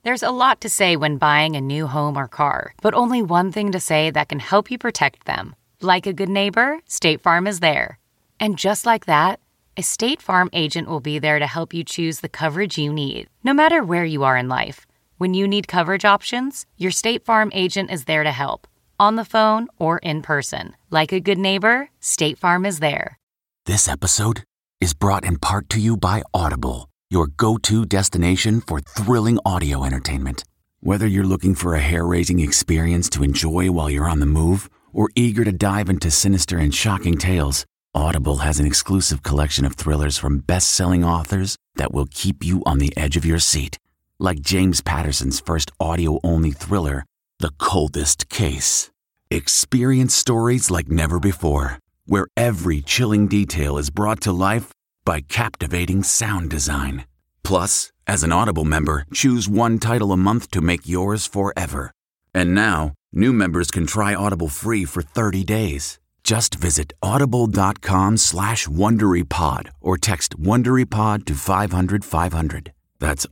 There's a lot to say when buying a new home or car, but only one thing to say that can help you protect them. Like a good neighbor, State Farm is there. And just like that, a State Farm agent will be there to help you choose the coverage you need, no matter where you are in life. When you need coverage options, your State Farm agent is there to help, on the phone or in person. Like a good neighbor, State Farm is there. This episode is brought in part to you by Audible, your go-to destination for thrilling audio entertainment. Whether you're looking for a hair-raising experience to enjoy while you're on the move or eager to dive into sinister and shocking tales, Audible has an exclusive collection of thrillers from best-selling authors that will keep you on the edge of your seat. Like James Patterson's first audio-only thriller, The Coldest Case. Experience stories like never before, where every chilling detail is brought to life by captivating sound design. Plus, as an Audible member, choose one title a month to make yours forever. And now, new members can try Audible free for 30 days. Just visit audible.com/WonderyPod or text WonderyPod to 500-500. That's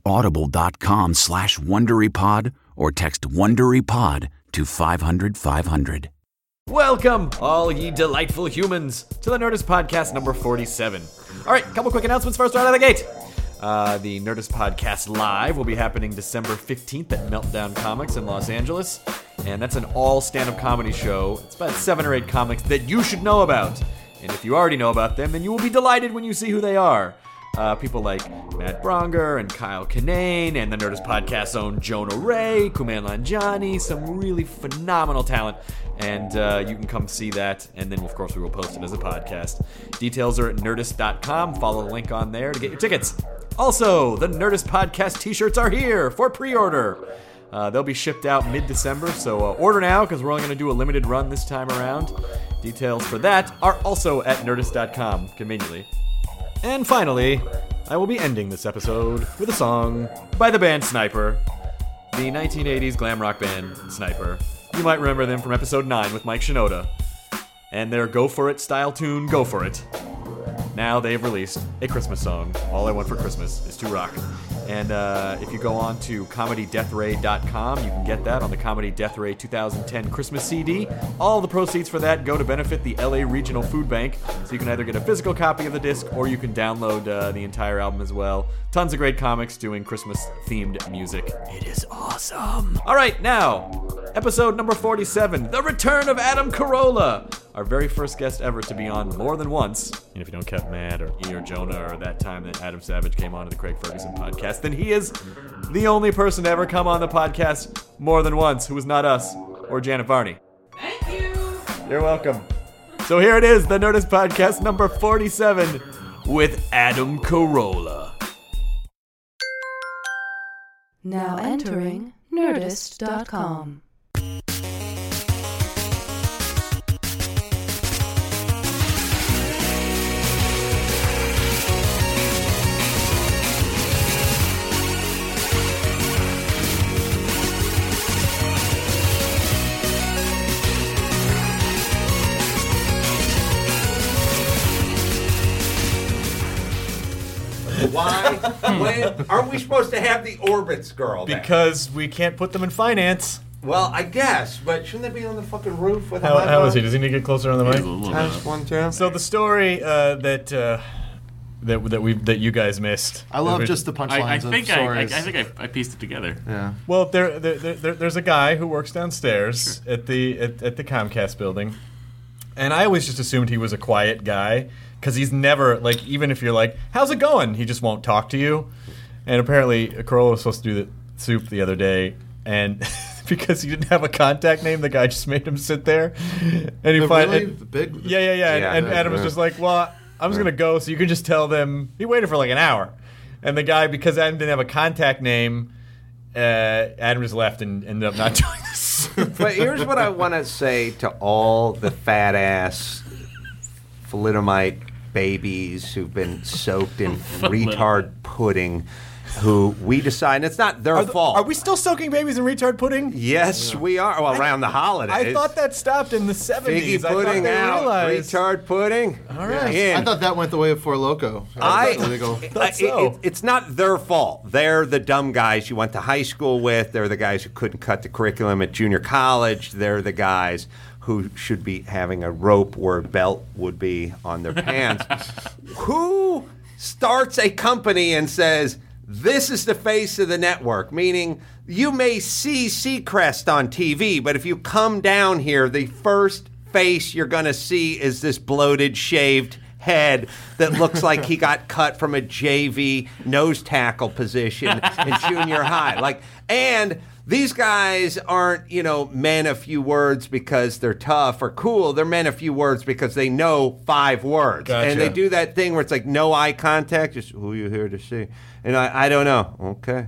audible.com/WonderyPod or text WonderyPod to 500-500. Welcome, all ye delightful humans, to the Nerdist Podcast number 47. All right, couple quick announcements first right out of the gate. The Nerdist Podcast Live will be happening December 15th at Meltdown Comics in Los Angeles. And that's an all stand-up comedy show. It's about 7 or 8 comics that you should know about. And if you already know about them, then you will be delighted when you see who they are. People like Matt Bronger and Kyle Kinane and the Nerdist Podcast's own Jonah Ray, Kumail Nanjiani, some really phenomenal talent. And you can come see that, and then, of course, we will post it as a podcast. Details are at Nerdist.com. Follow the link on there to get your tickets. Also, the Nerdist Podcast t-shirts are here for pre-order. They'll be shipped out mid-December, so order now, because we're only going to do a limited run this time around. Details for that are also at Nerdist.com, conveniently. And finally, I will be ending this episode with a song by the band Sniper, the 1980s glam rock band Sniper. You might remember them from episode 9 with Mike Shinoda, and their Go For It style tune, Go For It. Now they've released a Christmas song, All I Want For Christmas is to Rock. And if you go on to ComedyDeathRay.com, you can get that on the Comedy Death Ray 2010 Christmas CD. All the proceeds for that go to benefit the LA Regional Food Bank, so you can either get a physical copy of the disc or you can download the entire album as well. Tons of great comics doing Christmas-themed music. It is awesome. All right, now, episode number 47, The Return of Adam Carolla, our very first guest ever to be on more than once. And if you don't count Matt or E or Jonah or that time that Adam Savage came on to the Craig Ferguson podcast, then he is the only person to ever come on the podcast more than once who was not us or Janet Varney. Thank you. You're welcome. So here it is, the Nerdist Podcast number 47 with Adam Carolla. Now entering Nerdist.com. Why? When aren't we supposed to have the orbits, girl? Because we can't put them in finance. Well, I guess, but shouldn't they be on the fucking roof with How is he? Does he need to get closer on the mic? Test 1, 2. So the story that you guys missed. I love just the punchlines of stories. I think I pieced it together. Yeah. Well, there's a guy who works downstairs at the Comcast building, and I always just assumed he was a quiet guy because he's never like, even if you're like, "How's it going?" he just won't talk to you. And apparently, Carolla was supposed to do the soup the other day, and because he didn't have a contact name, the guy just made him sit there. And he and Adam was just like, "Well, I'm just gonna go, so you can just tell them." He waited for like an hour, and the guy, because Adam didn't have a contact name, Adam just left and ended up not doing this. But here's what I want to say to all the fat ass thalidomide babies who've been soaked in retard pudding who we decide it's not their fault. Are we still soaking babies in retard pudding? Yes, we are. Well, around the holidays. I thought that stopped in the 70s. Figgy pudding out, retard pudding. All right. I thought that went the way of Four Loko. It's not their fault. They're the dumb guys you went to high school with. They're the guys who couldn't cut the curriculum at junior college. They're the guys who should be having a rope where a belt would be on their pants. Who starts a company and says, this is the face of the network, meaning you may see Seacrest on TV, but if you come down here, the first face you're going to see is this bloated, shaved head that looks like he got cut from a JV nose tackle position in junior high. And these guys aren't, men of few words because they're tough or cool. They're men of few words because they know 5 words. Gotcha. And they do that thing where it's like no eye contact, just who are you here to see? And I don't know. Okay.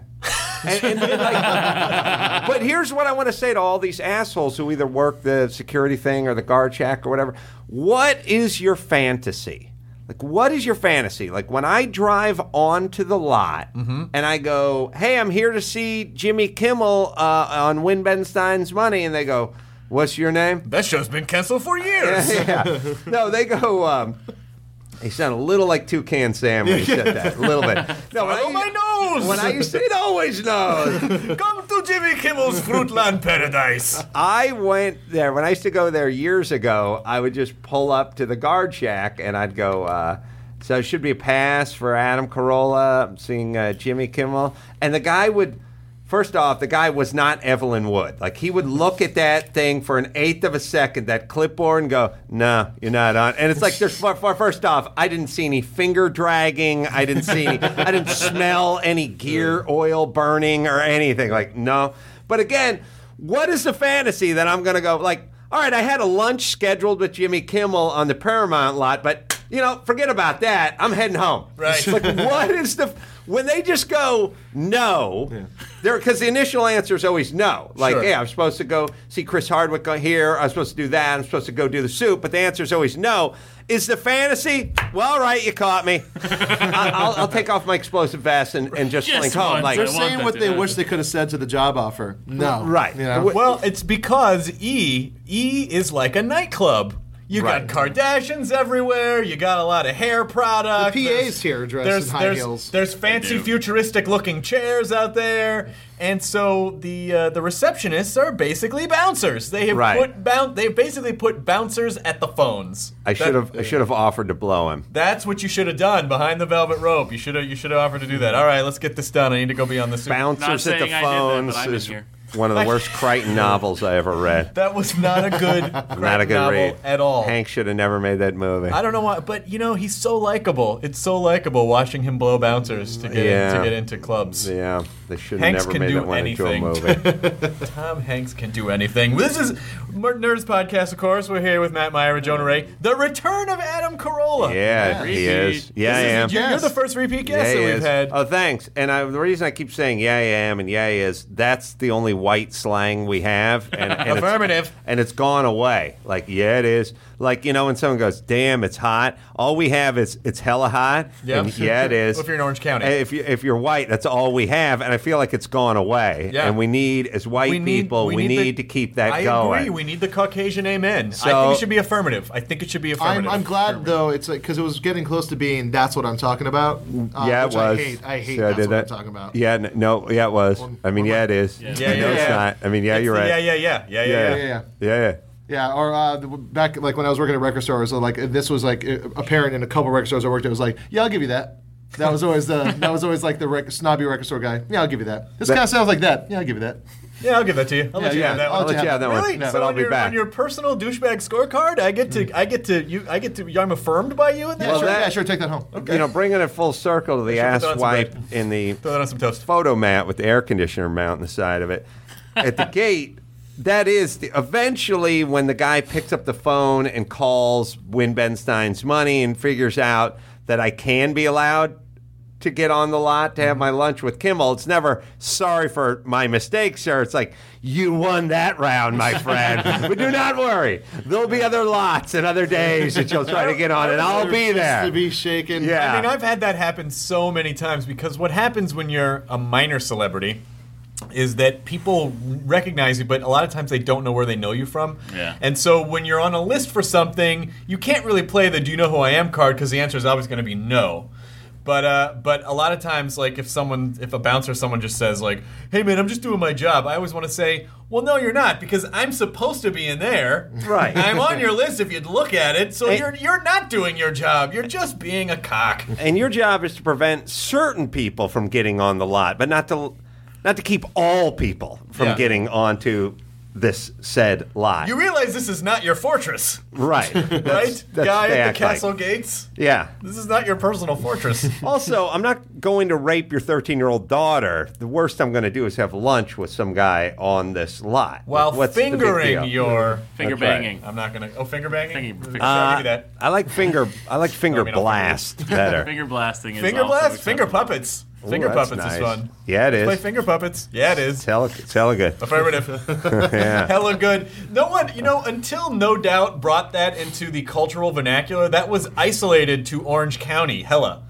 But here's what I want to say to all these assholes who either work the security thing or the guard shack or whatever. What is your fantasy? What is your fantasy? When I drive onto the lot and I go, hey, I'm here to see Jimmy Kimmel on Win Ben Stein's Money, and they go, what's your name? That show's been canceled for years. Yeah. No, they go, he sounded a little like Toucan Sam when he said that. A little bit. No, my nose! When I used to, it always knows. Come to Jimmy Kimmel's Fruitland Paradise. I went there. When I used to go there years ago, I would just pull up to the guard shack and I'd go, so it should be a pass for Adam Carolla. I'm seeing Jimmy Kimmel. And the guy would... First off, the guy was not Evelyn Wood. He would look at that thing for an eighth of a second, that clipboard, and go, no, you're not on. And it's there's first off, I didn't see any finger dragging. I didn't smell any gear oil burning or anything. No. But again, what is the fantasy that I'm going to go, all right, I had a lunch scheduled with Jimmy Kimmel on the Paramount lot, but, forget about that. I'm heading home. Right. What is the... When they just go, no, because the initial answer is always no. Sure. I'm supposed to go see Chris Hardwick here. I'm supposed to do that. I'm supposed to go do the soup. But the answer is always no. Is the fantasy, well, all right, you caught me. I'll take off my explosive vest and just slink home. They're saying what they wish they could have said to the job offer. No. Right. Well, it's because E is like a nightclub. You got Kardashians everywhere. You got a lot of hair products. The PA's here dressed in high heels. There's fancy futuristic-looking chairs out there. And so the receptionists are basically bouncers. They have they've basically put bouncers at the phones. I should have offered to blow him. That's what you should have done behind the velvet rope. You should have offered to do that. All right, let's get this done. I need to go be on the soup. Bouncers at the phones is one of the worst Crichton novels I ever read. That was not a good novel read at all. Hank should have never made that movie. I don't know why, but he's so likable. It's so likable watching him blow bouncers to get into clubs. Yeah, they should have never made that one into a movie. Tom Hanks can do anything. This is Nerds Podcast, of course. We're here with Matt Meyer and Jonah Ray. The return of Adam Carolla. Yeah, he is. Yeah, I am. You're the first repeat guest that we've had. Oh, thanks. And the reason I keep saying yeah, I am and yeah, he is, that's the only white slang we have. And affirmative. It's gone away. Yeah, it is. When someone goes, damn, it's hot, all we have is it's hella hot. Yep. And yeah, it is. If you're in Orange County. If you're white, that's all we have. And I feel like it's gone away. Yeah. And we need, as white people, we need to keep that going. I agree. We need the Caucasian amen. So, I think it should be affirmative. I'm glad, though, it's because it was getting close to being that's what I'm talking about. Yeah, it was. I hate that's what I'm talking about. Yeah, it was. It is. Yeah, it's not. You're right. Yeah. Yeah, or back when I was working at record stores, this was apparent in a couple record stores I worked at. It was I'll give you that. That was always the snobby record store guy. Yeah, I'll give you that. This kind of sounds like that. Yeah, I'll give you that. Yeah, I'll give that to you. I'll let you have that one. I'll let you have that one. Really? But so I'll be back. On your personal douchebag scorecard, I'm affirmed by you in that? Sure, take that home. Okay. Bringing it full circle to the ass wipe in the photo mat with the air conditioner mount on the side of it. At the gate, that is, eventually when the guy picks up the phone and calls Win Ben Stein's Money and figures out that I can be allowed to get on the lot to have my lunch with Kimmel. It's never sorry for my mistake, sir. It's like, you won that round, my friend. But do not worry. There'll be other lots and other days that you'll try to get on, and I'll be there. To be shaken. Yeah. I mean, I've had that happen so many times because what happens when you're a minor celebrity is that people recognize you, but a lot of times they don't know where they know you from. Yeah. And so when you're on a list for something, you can't really play the "Do you know who I am" card because the answer is always going to be no. But a lot of times, like if a bouncer or someone just says like, "Hey man, I'm just doing my job," I always want to say, "Well, no, you're not, because I'm supposed to be in there. Right. I'm on your list if you'd look at it. So you're not doing your job. You're just being a cock." And your job is to prevent certain people from getting on the lot, but not to keep all people from getting onto this said lot. You realize this is not your fortress, right? right? Guy at the castle gates. Yeah. This is not your personal fortress. Also, I'm not going to rape your 13-year-old daughter. The worst I'm going to do is have lunch with some guy on this lot. While What's the big fingering deal? your Finger That's banging. I'm not gonna. Oh, finger banging. Finger I'll give you that. I like finger I mean, I'll blast better. Finger blasting is Finger also blast. Finger acceptable. puppets. Ooh, Finger that's puppets nice. is fun. Yeah, it Play is. finger puppets. Yeah, it is. It's hella good. Affirmative. Yeah. Hella good. No one, until No Doubt brought that into the cultural vernacular, that was isolated to Orange County. Hella.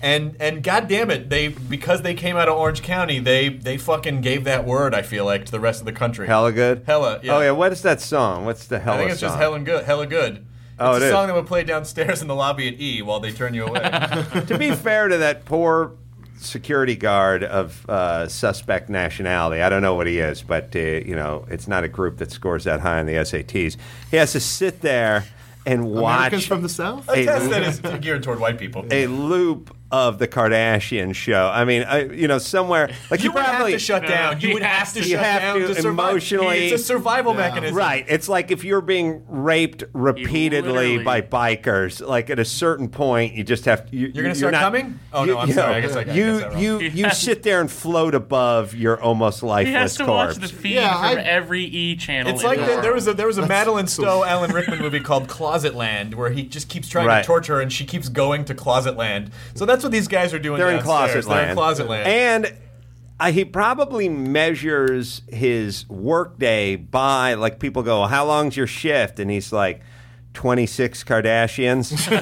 And God damn it, because they came out of Orange County, they fucking gave that word, I feel like, to the rest of the country. Hella good? Hella, yeah. Oh, yeah. What is that song? What's the hella I think it's song? just hella good. Oh, it's it a is. song that would play downstairs in the lobby at E while they turn you away. To be fair to that poor security guard of suspect nationality, I don't know what he is, but it's not a group that scores that high on the SATs. He has to sit there and watch Americans from the South? A test that is geared toward white people. a loop of the Kardashian show. I mean, somewhere like You would have probably to shut down. You would have to You shut have down to survive. emotionally- It's a survival mechanism. Right. It's like if you're being raped repeatedly literally- by bikers. Like at a certain point, you just have. You're going to start coming? Oh, no, I'm sorry. I guess I got that wrong. You sit there and float above your almost He lifeless has to corpse. watch the feed Yeah, from I- every E channel. It's like in the there was world. a Madeline Stowe, Alan Rickman movie called Closet Land, where he just keeps trying Right. to torture her, and she keeps going to Closet Land. So that's what these guys are doing. They're in downstairs. Closet They're Land. in Closet Land. And he probably measures his workday by, like, people go, "How long's your shift?" And he's like, 26 Kardashians. The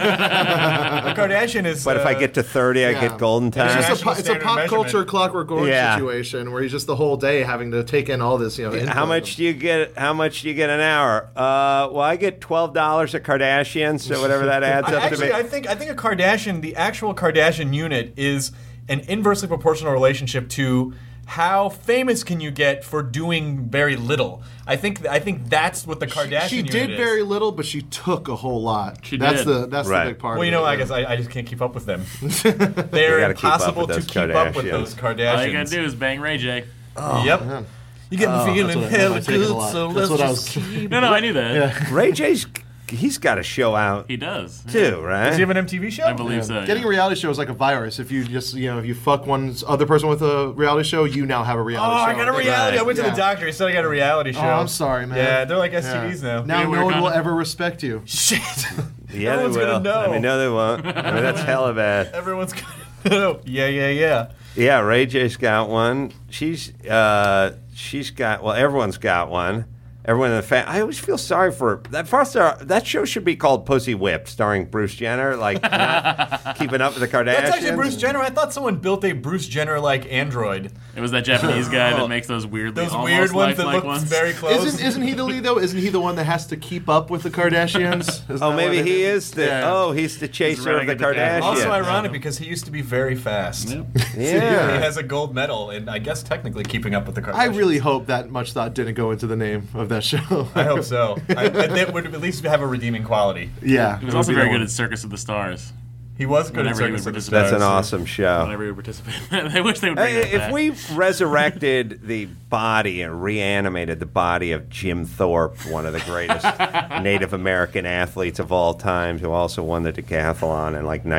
Kardashian is. But if I get to 30, I yeah. get golden It's time. just National it's a standard pop measurement. culture Clockwork Orange Yeah. situation where he's just the whole day having to take in all this. Input. How much do you get? How much do you get an hour? Well, I get $12 a Kardashian, so whatever that adds up Actually, to I be. think a Kardashian, the actual Kardashian unit, is an inversely proportional relationship to how famous can you get for doing very little. I think that's what the Kardashian She unit did is. very little, but she took a whole lot. She that's did. the Right. big part. Well, of you know, it. I guess I just can't keep up with them. You They're gotta keep up impossible with to those keep up with Kardashians. those Kardashians. All you gotta do is bang Ray J. Yep. You get me feeling That's what I hella take it a good, lot. so That's let's what I just was- keep. No, I knew that. Ray J's, he's got a show out He does. too, right? Does he have an MTV show? I believe so. Getting a reality show is like a virus. If you just, if you fuck one other person with a reality show, you now have a Oh, reality show. I got a reality. I went to the Yeah. doctor. He said I got a reality show. Oh, I'm sorry, man. Yeah, they're like STDs now. Now You no work one on will it? ever respect you. Shit. Yeah, Everyone's they will. gonna know. I mean, no, they won't. I mean, that's hella bad. Everyone's gonna know. Yeah. Yeah, Ray J's got one. She's got. Well, everyone's got one. Everyone in the family. I always feel sorry for her. That show should be called Pussy Whipped, starring Bruce Jenner, like not keeping up with the Kardashians. That's actually Bruce Jenner. I thought someone built a Bruce Jenner-like android. It was that Japanese guy that makes those weirdly Those almost weird ones that lifelike look ones. very close. Isn't he the lead though? Isn't he the one that has to keep up with the Kardashians? Isn't Oh, that maybe what he it is the. Yeah. Oh, he's the chaser of running the at the Kardashians. fast. Also Yeah. ironic because he used to be very fast. Yep. He Yeah. has a gold medal, and I guess technically keeping up with the Kardashians. I really hope that much thought didn't go into the name of that show. I hope so. That would at least have a redeeming quality. Yeah. He was also very good at Circus of the Stars. He was good at Whenever he Circus would of the participate. That's an Stars. awesome show. Whenever he would participate. I wish they would bring Hey, that if back. we resurrected the body and reanimated the body of Jim Thorpe, one of the greatest Native American athletes of all time, who also won the decathlon in like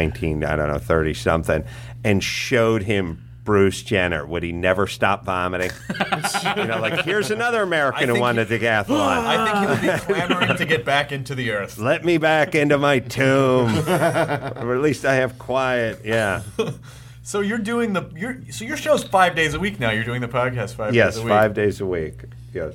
30 something, and showed him Bruce Jenner, would he never stop vomiting? Like, here's another American who think won the decathlon. I think he would be clamoring to get back into the earth. Let me back into my tomb. Or at least I have quiet, yeah. So you're doing so your show's 5 days a week now. You're doing the podcast 5 days a week. Yes, 5 days a week. Yes.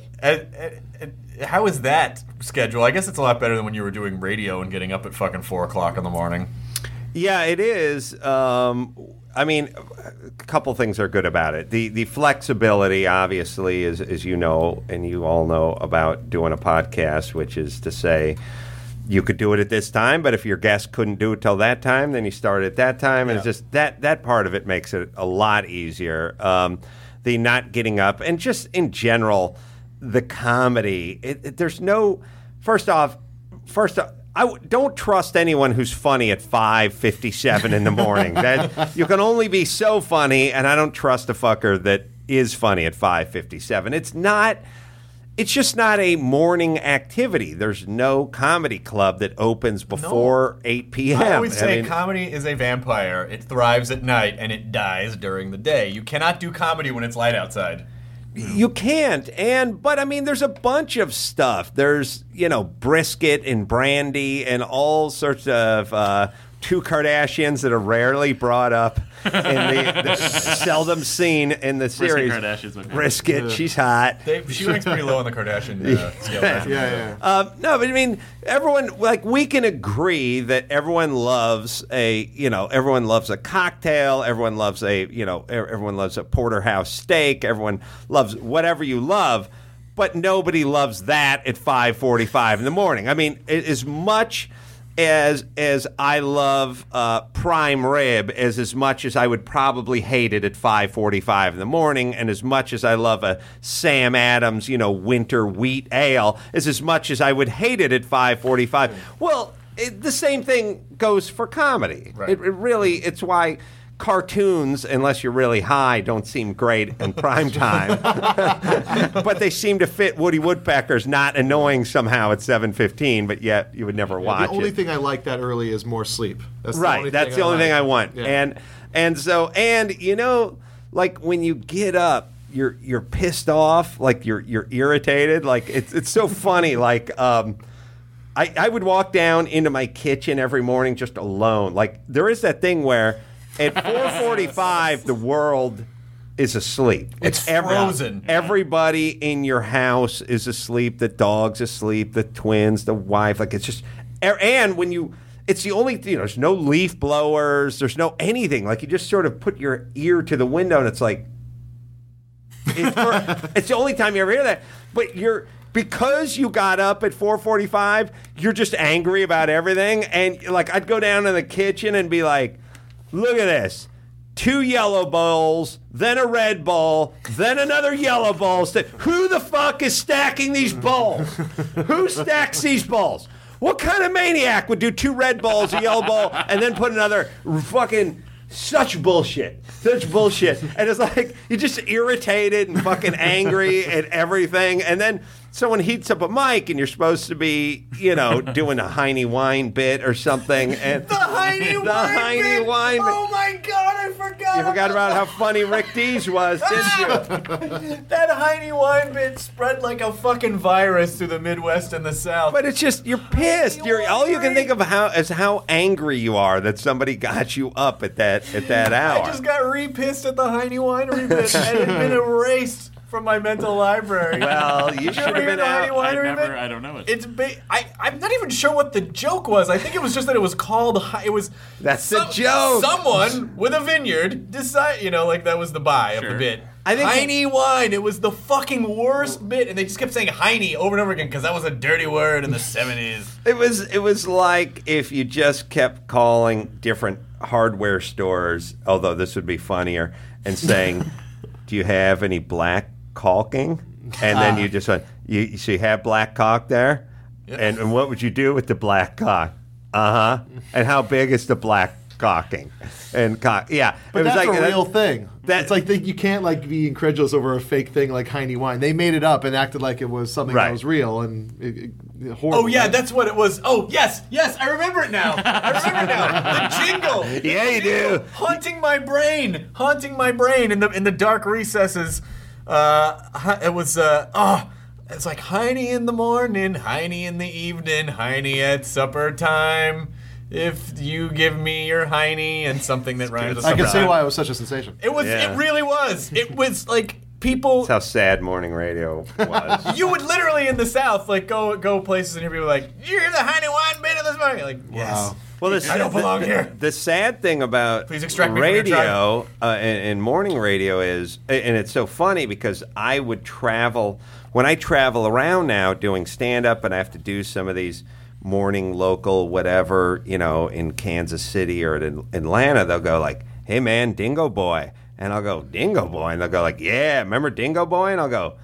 How is that schedule? I guess it's a lot better than when you were doing radio and getting up at fucking 4 o'clock in the morning. Yeah, it is. I mean, a couple things are good about it. The flexibility, obviously, as you know, and you all know about doing a podcast, which is to say, you could do it at this time, but if your guest couldn't do it till that time, then you start at that time. And it's just that part of it makes it a lot easier. The not getting up, and just in general, the comedy. There's no. First off, don't trust anyone who's funny at 5:57 in the morning. That you can only be so funny, and I don't trust a fucker that is funny at 5:57. It's just not a morning activity. There's no comedy club that opens before 8 p.m. I always say comedy is a vampire. It thrives at night and it dies during the day. You cannot do comedy when it's light outside. You can't, but I mean, there's a bunch of stuff. There's, brisket and brandy and all sorts of two Kardashians that are rarely brought up in the seldom seen in the series. Brisket, she's hot. She ranks pretty low on the Kardashian scale. No, but I mean, everyone, we can agree that everyone loves everyone loves a cocktail. Everyone loves everyone loves a porterhouse steak. Everyone loves whatever you love, but nobody loves that at 5:45 in the morning. I mean, as much as I love prime rib, as much as I would probably hate it at 5:45 in the morning, and as much as I love a Sam Adams, winter wheat ale, as much as I would hate it at 5:45. Well, the same thing goes for comedy. Right. It really, it's why cartoons, unless you're really high, don't seem great in prime time. But they seem to fit Woody Woodpecker's not annoying somehow at 7:15, but yet you would never watch it. The only thing I like that early is more sleep. That's the only thing I want. Yeah. And like when you get up, you're pissed off, like you're irritated. Like it's so funny. Like I would walk down into my kitchen every morning just alone. Like there is that thing where at 4:45, the world is asleep. It's frozen. Everybody in your house is asleep. The dog's asleep. The twins, the wife. Like it's just, and it's the only, there's no leaf blowers. There's no anything. Like you just sort of put your ear to the window, and it's like, it's the only time you ever hear that. But because you got up at 4:45, you're just angry about everything. And like I'd go down to the kitchen and be like, look at this. 2 yellow bowls, then a red bowl, then another yellow bowl. Who the fuck is stacking these bowls? Who stacks these bowls? What kind of maniac would do 2 red bowls, a yellow bowl, and then put another fucking... Such bullshit. And it's like, you're just irritated and fucking angry at everything. And then someone heats up a mic and you're supposed to be, doing a Heine wine bit or something. And the Heine wine bit. Oh my God, I forgot. You forgot about how funny Rick Dees was, didn't you? That Heine wine bit spread like a fucking virus through the Midwest and the South. But it's just, you're pissed. All you can think of is how angry you are that somebody got you up at that hour. I just got re-pissed at the Heine Winery bit, and it had been erased from my mental library. Well, you should have been out. I don't know it. I'm not even sure what the joke was. I think it was just that it was called. That's the joke. Someone with a vineyard decided, that was the buy of the bit. I think Heine wine. It was the fucking worst bit, and they just kept saying Heine over and over again because that was a dirty word in the 70s. It was like if you just kept calling different hardware stores, although this would be funnier, and saying, "Do you have any black caulking?" And then you just went, so you have black caulk there? Yeah. And what would you do with the black caulk? And how big is the black caulking? And yeah. But that's a real thing. It's like you can't be incredulous over a fake thing like Heine wine. They made it up and acted like it was something that was real and horrible. Oh yeah, that's what it was. Oh yes, I remember it now. The jingle. Yeah, you do. Haunting my brain in the dark recesses. It was it's like Heine in the morning, Heine in the evening, Heine at supper time. if you give me your Heine and something that rhymes with I can something. see why it was such a sensation. It was. Yeah. It really was. It was like people. That's how sad morning radio was. You would literally in the South like go places and hear people like, "You hear the Heine wine bit of this morning?" Like, yes. Wow. Well, I don't belong here. The sad thing about Please extract me from your radio and morning radio is, and it's so funny because I would travel, when I travel around now doing stand-up and I have to do some of these morning local whatever, in Kansas City or in Atlanta, they'll go like, "Hey man, Dingo Boy." And I'll go, "Dingo Boy?" And they'll go like, "Yeah, remember Dingo Boy?" And I'll go,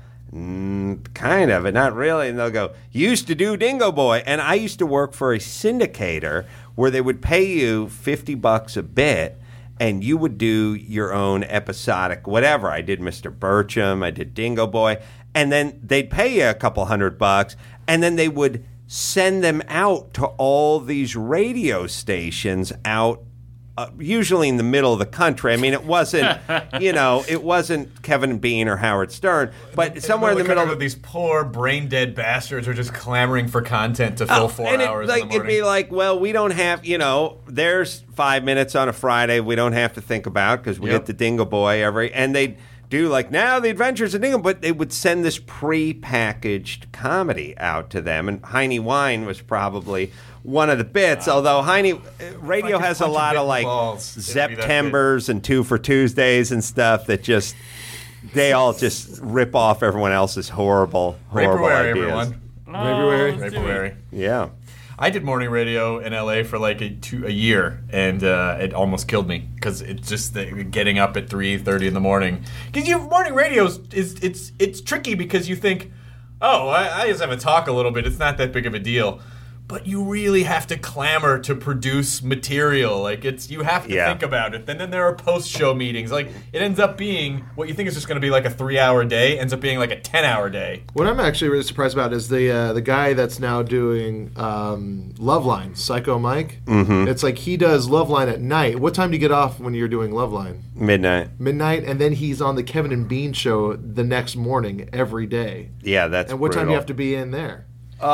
kind of, but not really. And they'll go, "You used to do Dingo Boy." And I used to work for a syndicator where they would pay you $50 a bit, and you would do your own episodic whatever. I did Mr. Burcham, I did Dingo Boy, and then they'd pay you a couple $100, and then they would send them out to all these radio stations out. Usually in the middle of the country. I mean, it wasn't, it wasn't Kevin Bean or Howard Stern, but somewhere in the middle of these poor brain dead bastards who are just clamoring for content to fill 4 hours in the morning. It'd be like, well, we don't have, there's 5 minutes on a Friday we don't have to think about because we get the Dingo Boy and they'd do like now the Adventures of Dingo, but they would send this pre-packaged comedy out to them, and Heine Wine was probably one of the bits, although Heine radio has a lot of like Septembers and 2 for Tuesdays and stuff that just they all just rip off everyone else's horrible Vaporware, ideas. Everyone. Vaporware. Yeah. I did morning radio in LA for like a year, and it almost killed me because it's just getting up at 3:30 in the morning. Because morning radio it's tricky because you think, oh, I just have a talk a little bit. It's not that big of a deal. But you really have to clamor to produce material. Like you have to think about it. And then there are post-show meetings. Like it ends up being what you think is just going to be like a 3-hour day ends up being like a 10-hour day. What I'm actually really surprised about is the guy that's now doing Loveline, Psycho Mike. Mm-hmm. It's like he does Loveline at night. What time do you get off when you're doing Loveline? Midnight, and then he's on the Kevin and Bean show the next morning every day. Yeah, that's And what brutal. time do you have to be in there?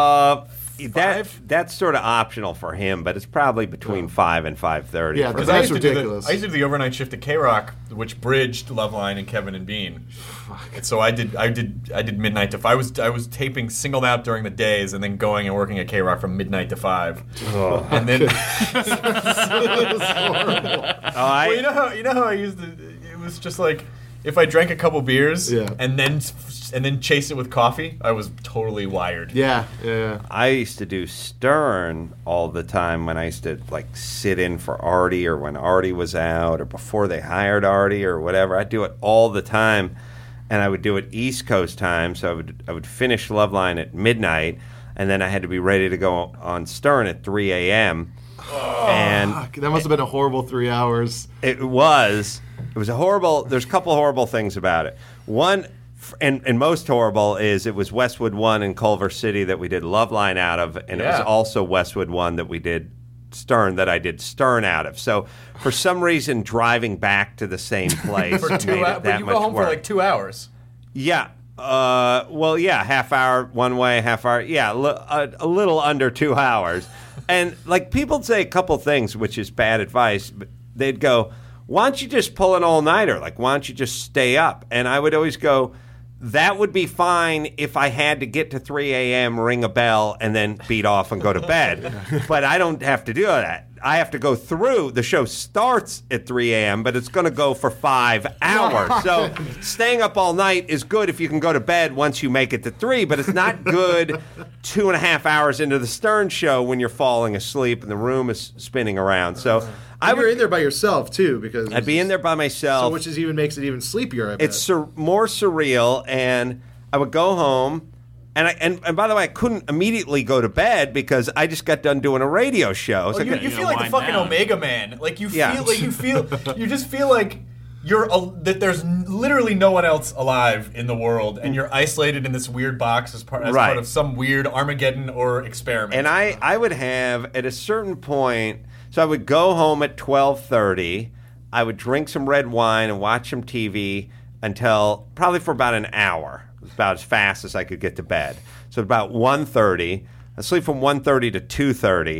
That's sort of optional for him, but it's probably between 5 and 5:30. Yeah, for because him. that's ridiculous. I used to do the overnight shift at K-Rock, which bridged Loveline and Kevin and Bean. And so I did midnight to 5. I was taping singled out during the days and then going and working at K-Rock from midnight to 5. Oh. And then well, you know how I used it. It was just like if I drank a couple beers and then chased it with coffee, I was totally wired. Yeah. I used to do Stern all the time when I used to like sit in for Artie or when Artie was out or before they hired Artie or whatever. I'd do it all the time, and I would do it East Coast time. So I would finish Loveline at midnight, and then I had to be ready to go on Stern at 3 a.m. And that must have been a horrible 3 hours. It was a horrible. There's a couple horrible things about it. One, and most horrible, is it was Westwood 1 in Culver City that we did Loveline out of, and it was also Westwood 1 that we did Stern, that I did Stern out of. So for some reason, driving back to the same place for 2 hours. But you go home for like 2 hours. Yeah. Half hour one way, half hour. Yeah, a little under 2 hours. And like people say a couple things, which is bad advice, but they'd go, "Why don't you just pull an all-nighter? Like, why don't you just stay up?" And I would always go, that would be fine if I had to get to 3 a.m., ring a bell, and then beat off and go to bed. But I don't have to do that. I have to go through. The show starts at 3 a.m., but it's going to go for 5 hours. So staying up all night is good if you can go to bed once you make it to 3, but it's not good 2.5 hours into the Stern show when you're falling asleep and the room is spinning around. So you're in there by yourself, too, because I'd be in there by myself. So which even makes it even sleepier, I bet. It's more surreal, and I would go home. And by the way, I couldn't immediately go to bed because I just got done doing a radio show. So you feel like the fucking Omega Man. Like you just feel like that there's literally no one else alive in the world, and you're isolated in this weird box as part of some weird Armageddon or experiment. And I would have at a certain point, so I would go home at 12:30. I would drink some red wine and watch some TV until probably for about an hour. About as fast as I could get to bed. So about 1:30, I sleep from 1:30 to 2:30,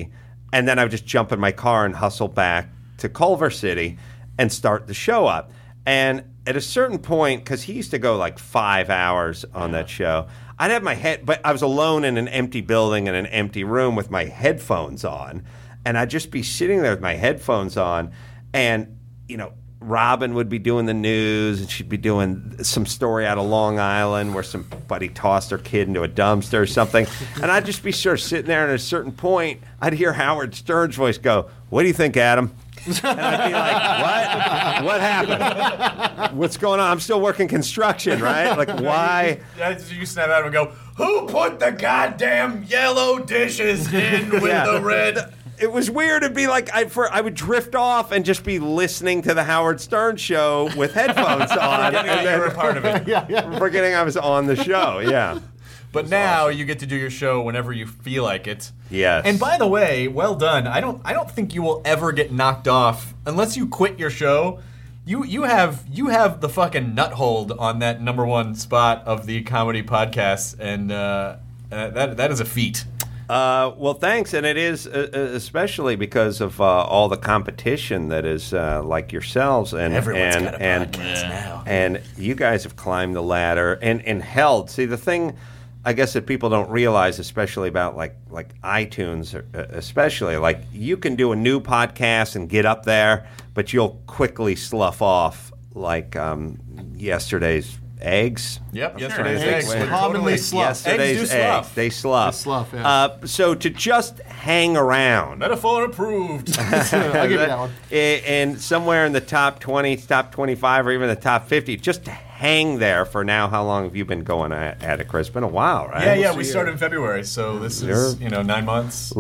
And then I would just jump in my car and hustle back to Culver City and start the show up. And at a certain point, because he used to go like 5 hours on that show, I'd have my head, but I was alone in an empty building in an empty room with my headphones on. And I'd just be sitting there with my headphones on. And, Robin would be doing the news, and she'd be doing some story out of Long Island where somebody tossed their kid into a dumpster or something. And I'd just be sort of sitting there, and at a certain point, I'd hear Howard Stern's voice go, "What do you think, Adam?" And I'd be like, what? What happened? What's going on? I'm still working construction, right? Like, why? You snap out and go, "Who put the goddamn yellow dishes in with the red?" It was weird. It'd be like I would drift off and just be listening to the Howard Stern show with headphones on. And you were a part of it. Forgetting I was on the show, yeah. But now you get to do your show whenever you feel like it. Yes. And by the way, well done. I don't think you will ever get knocked off unless you quit your show. You have the fucking nut hold on that #1 spot of the comedy podcast, and that is a feat. Well, thanks, and it is especially because of all the competition that is like yourselves, and everyone's got a podcast now, and you guys have climbed the ladder and held. See, the thing, I guess, that people don't realize, especially about like iTunes, especially, like you can do a new podcast and get up there, but you'll quickly slough off like yesterday's eggs. Yep, yesterday's eggs. Commonly slough. Yesterday's eggs do slough. They slough. They slough, yeah. So to just hang around. Metaphor approved. I'll give you that one. And somewhere in the top 20, top 25, or even the top 50, just to hang there for now. How long have you been going at it, Chris? It's been a while, right? Yeah, we started in February, so this is 9 months.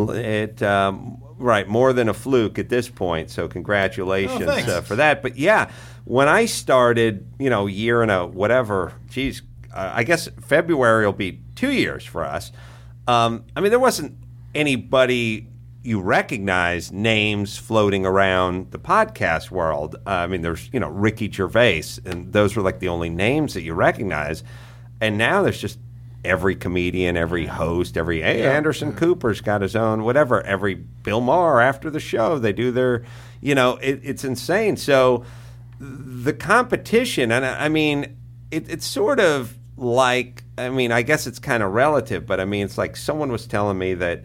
Right, more than a fluke at this point, so congratulations for that. But yeah, when I started, year and a whatever, I guess February will be 2 years for us. There wasn't anybody you recognize names floating around the podcast world. There's, Ricky Gervais, and those were like the only names that you recognize. And now there's just every comedian, every host, Anderson Cooper's got his own whatever, every Bill Maher after the show, they do their, it's insane. So the competition, and it's sort of like, I guess it's kind of relative, but it's like someone was telling me that,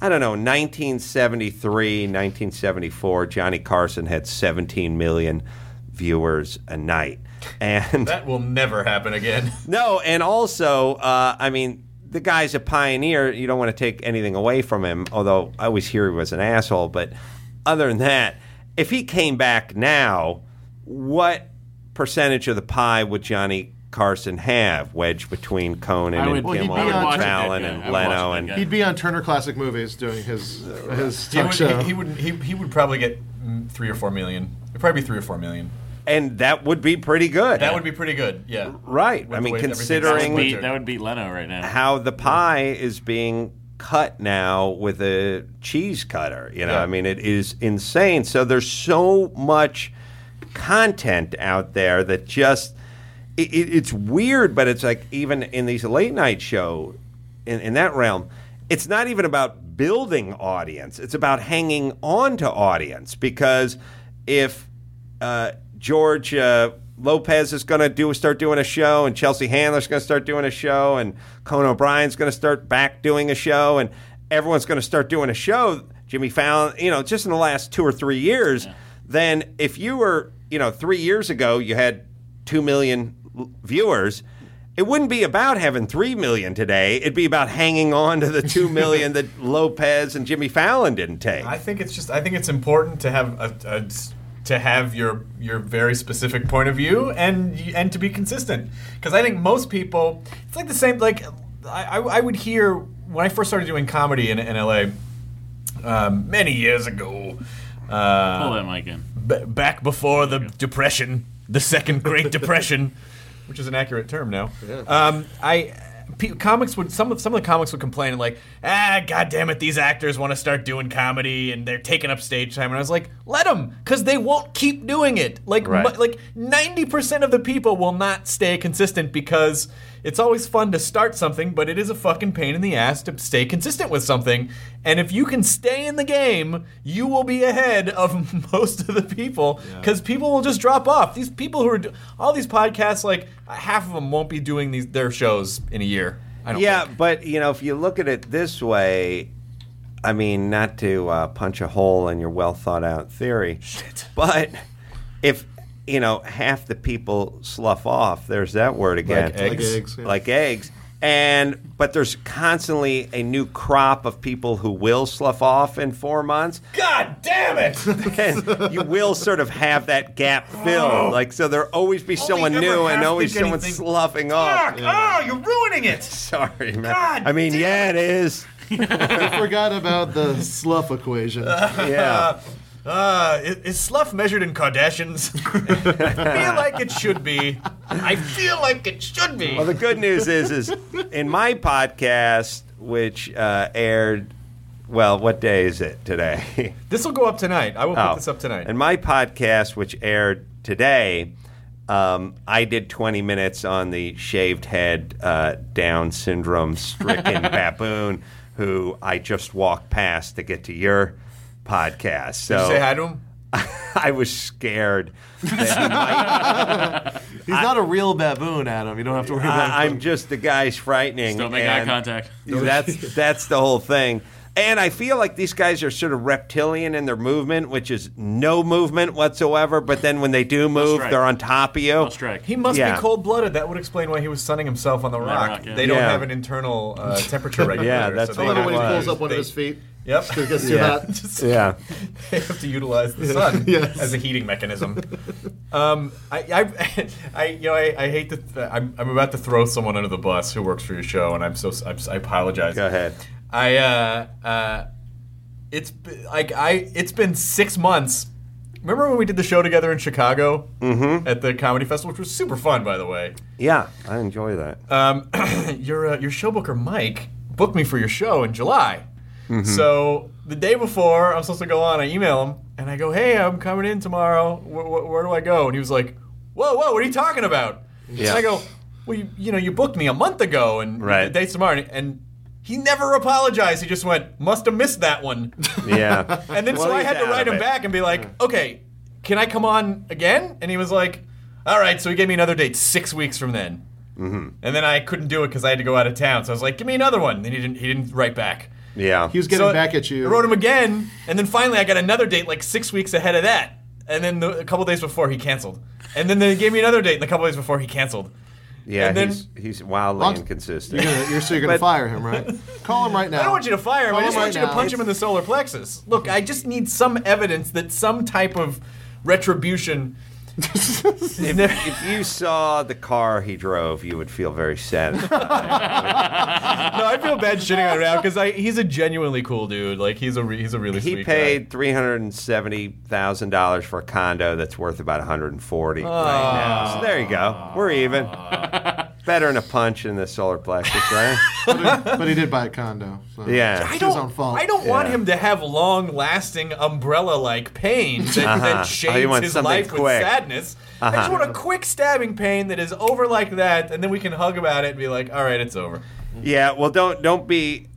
1973, 1974, Johnny Carson had 17 million viewers a night. And that will never happen again. No, and also, the guy's a pioneer. You don't want to take anything away from him, although I always hear he was an asshole. But other than that, if he came back now, what percentage of the pie would Johnny Carson have wedged between Conan and Kimmel and Fallon and Leno? And he'd be on Turner Classic Movies doing his talk show. He would probably get 3 or 4 million. It'd probably be 3 or 4 million. And that would be pretty good. That would be pretty good, yeah. Right. Considering that would beat Leno right now. How the pie is being cut now with a cheese cutter. It is insane. So there's so much content out there that just it's weird, but it's like even in these late night show in that realm, it's not even about building audience. It's about hanging on to audience, because if George Lopez is going to start doing a show, and Chelsea Handler's going to start doing a show, and Conan O'Brien's going to start back doing a show, and everyone's going to start doing a show, Jimmy Fallon, just in the last 2 or 3 years, then if you were, 3 years ago you had 2 million viewers, it wouldn't be about having 3 million today. It'd be about hanging on to the 2 million that Lopez and Jimmy Fallon didn't take. I think it's important to have your very specific point of view and to be consistent, because I think most people, it's like the same, like I would hear when I first started doing comedy in LA many years ago, pull that mic in, back before the Depression, the Second Great Depression, which is an accurate term now. Comics would some of the comics would complain and like, God damn it, these actors want to start doing comedy and they're taking up stage time. And I was like, let them, because they won't keep doing it. Like 90% of the people will not stay consistent because it's always fun to start something, but it is a fucking pain in the ass to stay consistent with something. And if you can stay in the game, you will be ahead of most of the people, because people will just drop off. These people who are all these podcasts, like half of them won't be doing their shows in a year. I don't think. But if you look at it this way, I mean, not to punch a hole in your well thought out theory, but if half the people slough off, there's that word again, like eggs. But there's constantly a new crop of people who will slough off in 4 months. God damn it! And you will sort of have that gap filled. Like, so there'll always be someone new and always someone sloughing off. Oh, you're ruining it! Sorry, man. God I mean, it is. I forgot about the slough equation. Yeah. Is slough measured in Kardashians? I feel like it should be. Well, the good news is in my podcast, which aired, what day is it today? This will go up tonight. I will put this up tonight. And my podcast, which aired today, I did 20 minutes on the shaved head, Down syndrome stricken baboon who I just walked past to get to your podcast. So did you say hi to him? I was scared that he might. He's not a real baboon, Adam. You don't have to worry about him. I'm just the guy's frightening. Still make eye contact. That's the whole thing. And I feel like these guys are sort of reptilian in their movement, which is no movement whatsoever. But then when they do move, they're on top of you. No strike. He must be cold-blooded. That would explain why he was sunning himself on the rock. They don't have an internal temperature regulator. Yeah, that's so when he pulls up one of his feet. Yep. It gets too hot. They have to utilize the sun as a heating mechanism. I hate to. I'm about to throw someone under the bus who works for your show, and I apologize. Go ahead. It's been 6 months. Remember when we did the show together in Chicago at the comedy festival, which was super fun, by the way. Yeah, I enjoy that. Your show booker Mike booked me for your show in July. So the day before I'm supposed to go on, I email him and I go, "Hey, I'm coming in tomorrow. Where do I go?" And he was like, "Whoa, what are you talking about?" Yeah. And I go, "Well, you booked me a month ago, and the date's tomorrow." And he never apologized. He just went, "Must have missed that one." Yeah. And then so I had to write him back and be like, "Okay, can I come on again?" And he was like, "All right." So he gave me another date 6 weeks from then. And then I couldn't do it because I had to go out of town. So I was like, "Give me another one." And he didn't write back. Yeah. He was getting back at you. I wrote him again, and then finally I got another date like 6 weeks ahead of that. And then a couple days before he canceled. And then they gave me another date, and a couple days before he canceled. Yeah, and then, he's wildly inconsistent. You're going to fire him, right? Call him right now. I don't want you to fire him. I just want you to punch him in the solar plexus. Look, I just need some evidence that some type of retribution. If you saw the car he drove, you would feel very satisfied. No, I feel bad shitting on him now because he's a genuinely cool dude. Like he's a really sweet guy. He paid $370,000 for a condo that's worth about $140 right now. So there you go. We're even. Better than a punch in the solar plexus, right? But he did buy a condo. So yeah. it's his own fault. I don't want him to have long-lasting umbrella-like pain that shades his life with sadness. I just want a quick stabbing pain that is over like that, and then we can hug about it and be like, all right, it's over. Yeah, well, don't be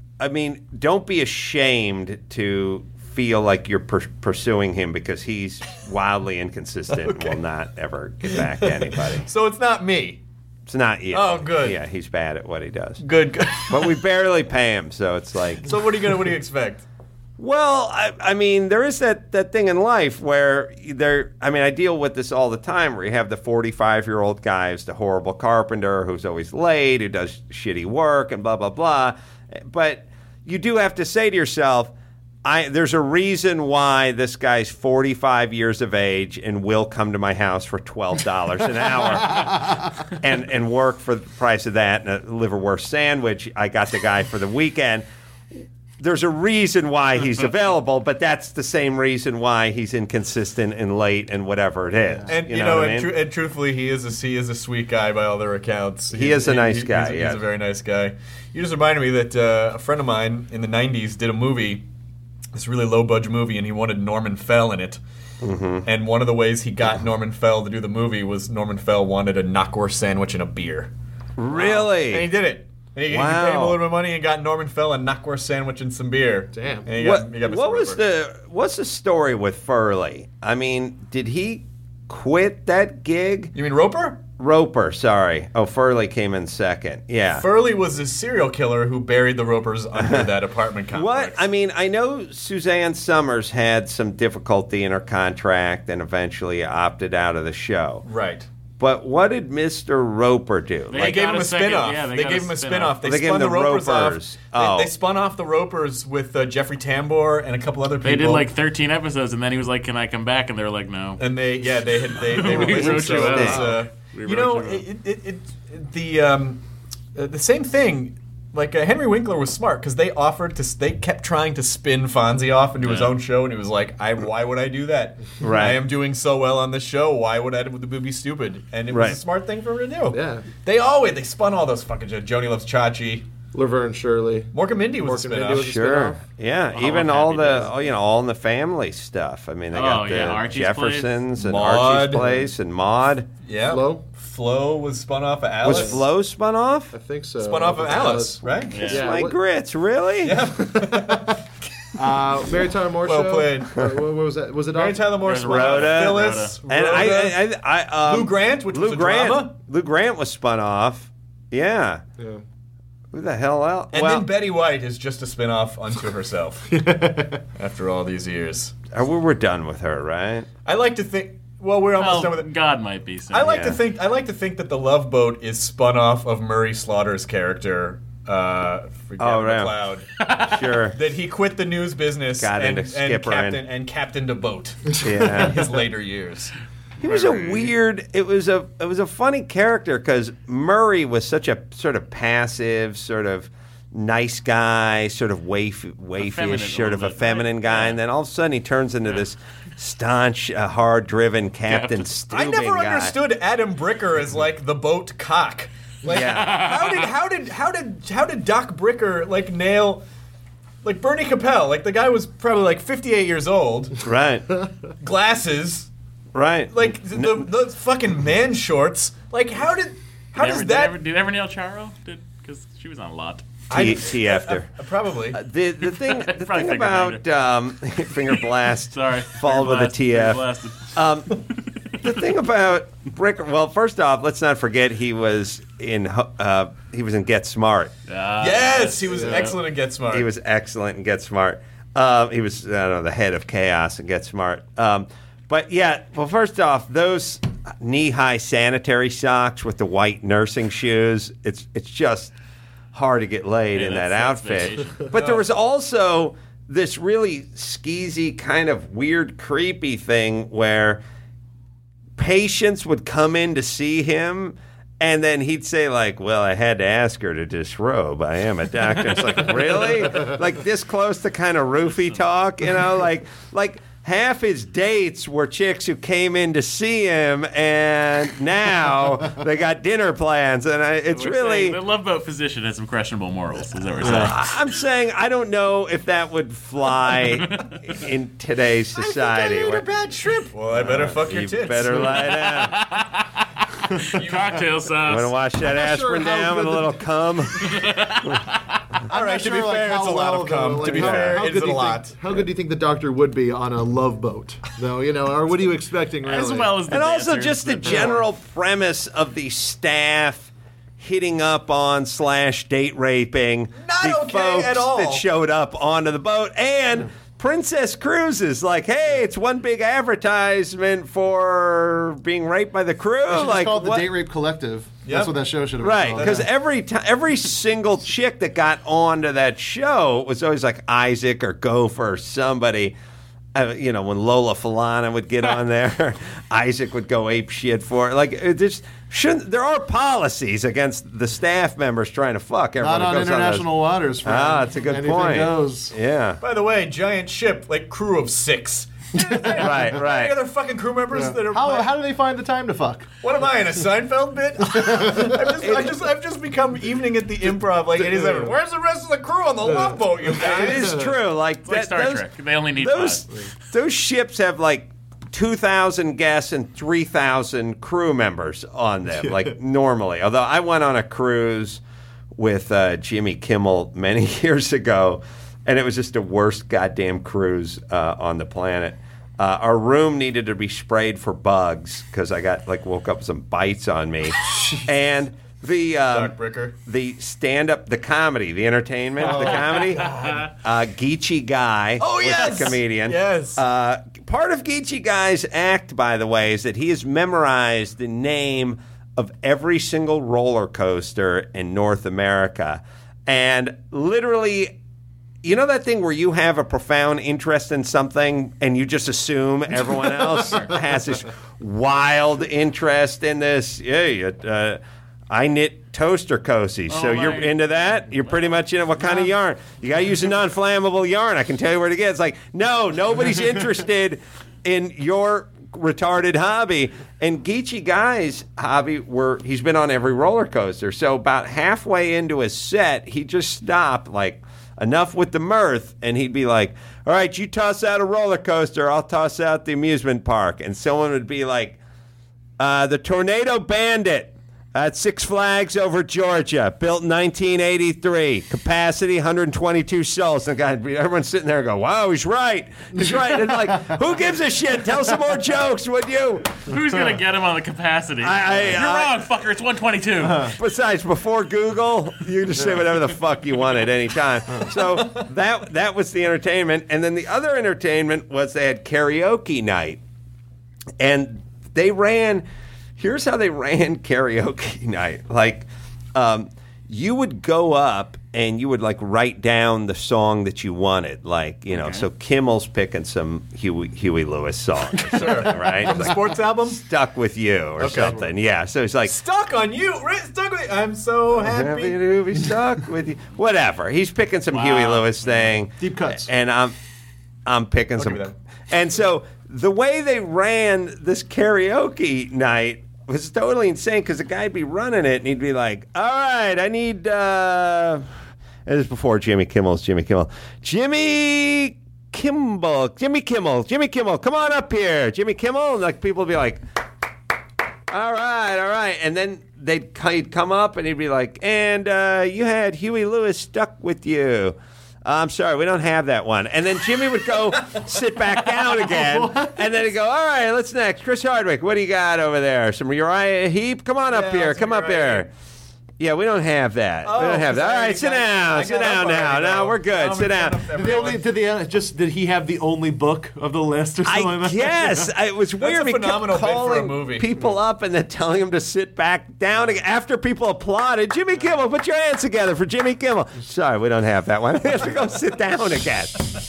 ashamed to feel like you're pursuing him because he's wildly inconsistent and will not ever get back to anybody. So it's not me. It's not you. Oh, good. Yeah, he's bad at what he does. Good. But we barely pay him, so it's like. So what do you expect? Well, I mean, there is that thing in life where I deal with this all the time where you have the 45-year-old guy who's the horrible carpenter who's always late, who does shitty work and blah, blah, blah. But you do have to say to yourself, there's a reason why this guy's 45 years of age and will come to my house for $12 an hour and work for the price of that and a liverwurst sandwich. I got the guy for the weekend. There's a reason why he's available, but that's the same reason why he's inconsistent and late and whatever it is. And and truthfully, he is a sweet guy by all their accounts. He is a nice guy. He's a very nice guy. You just reminded me that a friend of mine in the '90s did a movie, this really low budget movie, and he wanted Norman Fell in it. Mm-hmm. And one of the ways he got Norman Fell to do the movie was Norman Fell wanted a knockwurst sandwich and a beer. Really? And he did it. And he paid him a little bit of money and got Norman Fell a knockwurst sandwich and some beer. Damn. And he got Mr. Roper. What's the story with Furley? I mean, did he quit that gig? You mean Roper? Roper, sorry. Oh, Furley came in second. Yeah. Furley was a serial killer who buried the Ropers under that apartment complex. What? I mean, I know Suzanne Summers had some difficulty in her contract and eventually opted out of the show. Right. But what did Mr. Roper do? They gave him a spin-off. Yeah, they gave him a spin-off. They spun gave the Ropers Ropers. off. They spun off the Ropers with Jeffrey Tambor and a couple other people. They did like 13 episodes, and then he was like, "Can I come back?" And they were like, "No." And they released wrote it. So you it out. was, the same thing. Like Henry Winkler was smart because they kept trying to spin Fonzie off into his own show, and he was like, "Why would I do that? Right. I am doing so well on this show. Why would I be stupid?" And it was a smart thing for him to do. Yeah. They spun all those fucking shit. Joni Loves Chachi. Laverne Shirley. Mork and Mindy was a spin-off. Sure. Yeah. Oh, Even I'm all happy the All in the Family stuff. I mean, they got the Archie's Jeffersons and Maude. Archie's Place and Maude. Yeah. Flo was spun off of Alice. Was Flo spun off? I think so. Spun off of Alice, right? Kiss my grits, really? Yeah. Mary Tyler Moore Well show. played. What was that? Was it Mary on? Tyler Moore spun off Rhoda. Phyllis. And Rhoda. Lou Grant, which was a drama. Lou Grant was spun off. Yeah. Who the hell else? And then Betty White is just a spin-off unto herself after all these years. We're done with her, right? I like to think. Well, we're almost done with it. God might be. So. I like to think that the Love Boat is spun off of Murray Slaughter's character. McLeod. Sure. That he quit the news business and captained a boat in his later years. He was a weird. It was a funny character because Murray was such a sort of passive, sort of nice guy, sort of waifish, sort of a feminine guy, and then all of a sudden he turns into this staunch, hard-driven Captain Stubing I never guy. understood Adam Bricker as like the boat cock. Like, how did Doc Bricker like nail? Like Bernie Capel, like the guy was probably like 58 years old. Right. Glasses. Right. Like the fucking man shorts. Like how does that? Did ever Neil Charo? Because she was on a lot. T after. Probably. The thing about Finger Blast. Sorry. Followed with a TF. The thing about Bricker. Well, first off, let's not forget he was in Get Smart. Yes, he was excellent in Get Smart. He was excellent in Get Smart. He was the head of Chaos in Get Smart. But yeah, well, first off, those knee-high sanitary socks with the white nursing shoes. It's just hard to get laid in that outfit. But there was also this really skeezy, kind of weird, creepy thing where patients would come in to see him, and then he'd say, like, well, I had to ask her to disrobe. I am a doctor. It's like, really? Like this close to kind of roofie talk, you know? Like half his dates were chicks who came in to see him, and now they got dinner plans. And it's really... The Love Boat physician has some questionable morals, is that what we're saying? I'm saying I don't know if that would fly in today's society. I think I ate a bad shrimp. Well, I better fuck your You tits. better lie down. Cocktail sauce. Want to wash that aspirin down with a little cum? All right, to be fair, it's a lot of cum. To be fair, it's a lot. How good do you think the doctor would be on a Love Boat? Though, you know, or what are you expecting, really? As well as the And also dancers. just the general premise of the staff hitting up on / date raping Not the okay folks at all. that showed up onto the boat. And Princess Cruises, like, hey, it's one big advertisement for being raped by the crew. It's Like, called the what? Date Rape Collective. Yep. That's what that show should have been Right, called. because every single chick that got onto that show was always like Isaac or Gopher or somebody. You know, when Lola Falana would get on there, Isaac would go ape shit for it. Like, it just shouldn't. There are policies against the staff members trying to fuck everyone. Not on who goes international on waters, friend. that's a good Anything point. goes. Yeah, By the way, giant ship, like crew of 6. right. Any other fucking crew members that are? How do they find the time to fuck? What am I in a Seinfeld bit? I've just become evening at the Improv like 87. Where's the rest of the crew on the Love Boat, you it guys? is true. Like, It's like Star Trek. They only need those 5. those ships have like 2,000 guests and 3,000 crew members on them, like normally. Although I went on a cruise with Jimmy Kimmel many years ago, and it was just the worst goddamn cruise on the planet. Our room needed to be sprayed for bugs because I woke up with some bites on me, and the stand-up, the comedy, the entertainment, the comedy. Geechee Guy, was a comedian. Yes. Part of Geechee Guy's act, by the way, is that he has memorized the name of every single roller coaster in North America, and literally. You know that thing where you have a profound interest in something and you just assume everyone else has this wild interest in this? Yeah, I knit toaster cozies, so you're into that? You're pretty much into what kind of yarn? You got to use a non-flammable yarn. I can tell you where to get it. It's like, no, nobody's interested in your retarded hobby. And Geechee Guy's hobby, he's been on every roller coaster. So about halfway into his set, he just stopped, like, enough with the mirth, and he'd be like, all right, you toss out a roller coaster, I'll toss out the amusement park. And someone would be like, the Tornado Bandit at Six Flags over Georgia, built in 1983, capacity 122 souls. And everyone's sitting there and go, wow, he's right. He's right. And like, who gives a shit? Tell some more jokes, would you? Who's going to get him on the capacity? You're wrong, fucker. It's 122. Besides, before Google, you just say whatever the fuck you want at any time. So that was the entertainment. And then the other entertainment was they had karaoke night. And they ran... Here's how they ran karaoke night. Like, you would go up and you would, like, write down the song that you wanted. Like, so Kimmel's picking some Huey Lewis song. Right? From the sports album? Stuck with You or something. Yeah, so it's like... Stuck on you? Stuck with you? I'm so happy to be stuck with you. Whatever. He's picking some Huey Lewis thing. Deep cuts. And I'm picking some... And so the way they ran this karaoke night... was totally insane because the guy'd be running it and he'd be like, all right, I need, it was before Jimmy Kimmel's Jimmy Kimmel. Jimmy Kimmel, come on up here. Jimmy Kimmel. And like people would be like, all right. And then he'd come up and he'd be like, and you had Huey Lewis Stuck with You. I'm sorry, we don't have that one. And then Jimmy would go sit back down again. And then he'd go, all right, let's next. Chris Hardwick, what do you got over there? Some Uriah Heep? Come on up here. Come up here. Yeah, we don't have that. We don't have that. All right, sit down now. No, we're good. Sit down. Did he have the only book of the list or something like that? Yes. It was weird. That's a phenomenal He kept bit for a calling movie. people up and then telling them to sit back down again. After people applauded, Jimmy Kimmel, put your hands together for Jimmy Kimmel. Sorry, we don't have that one. We have to go sit down again.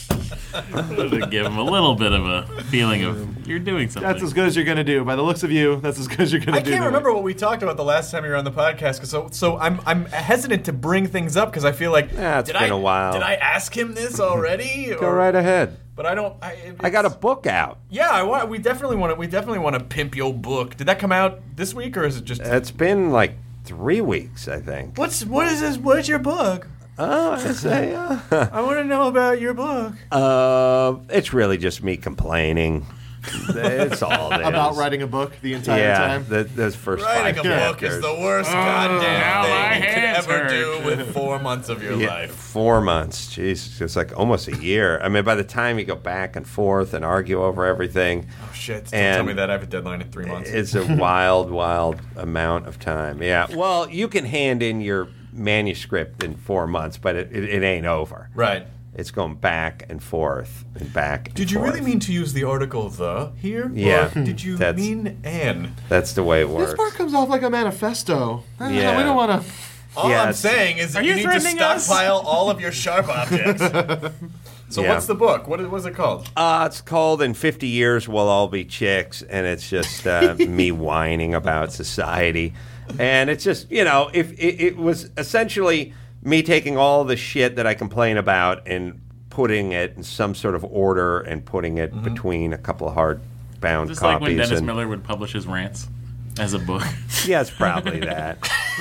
To give him a little bit of a feeling of you're doing something. That's as good as you're going to do. By the looks of you, that's as good as you're going to do. I can't remember what we talked about the last time you were on the podcast, so I'm hesitant to bring things up because I feel like it's been a while. Did I ask him this already? Go right ahead. But I don't. I got a book out. Yeah, we definitely want to pimp your book. Did that come out this week or is it just? It's been like 3 weeks, I think. What is this? What is your book? Oh, I say. I want to know about your book. It's really just me complaining. It's all it is. About writing a book the entire time? Yeah, those first writing 5 a chapters. book is the worst goddamn thing you could ever do with 4 months of your life. 4 months. Jeez, it's like almost a year. I mean, by the time you go back and forth and argue over everything. Oh, shit. Don't tell me that. I have a deadline in 3 months. It's a wild amount of time. Yeah. Well, you can hand in your manuscript in 4 months, but it ain't over. Right. It's going back and forth and back and forth. Did you really mean to use the article "the" here? Yeah. Or did you mean "an"? That's the way it works. This part comes off like a manifesto. Yeah. We don't want to... All I'm saying is that you need to stockpile all of your sharp objects. So what's the book? What is it called? It's called In 50 Years We'll All Be Chicks, and it's just me whining about society. And it's just, if it was essentially me taking all the shit that I complain about and putting it in some sort of order and putting it between a couple of hardbound Just copies. like when Dennis Miller would publish his rants as a book. Yeah, it's probably that.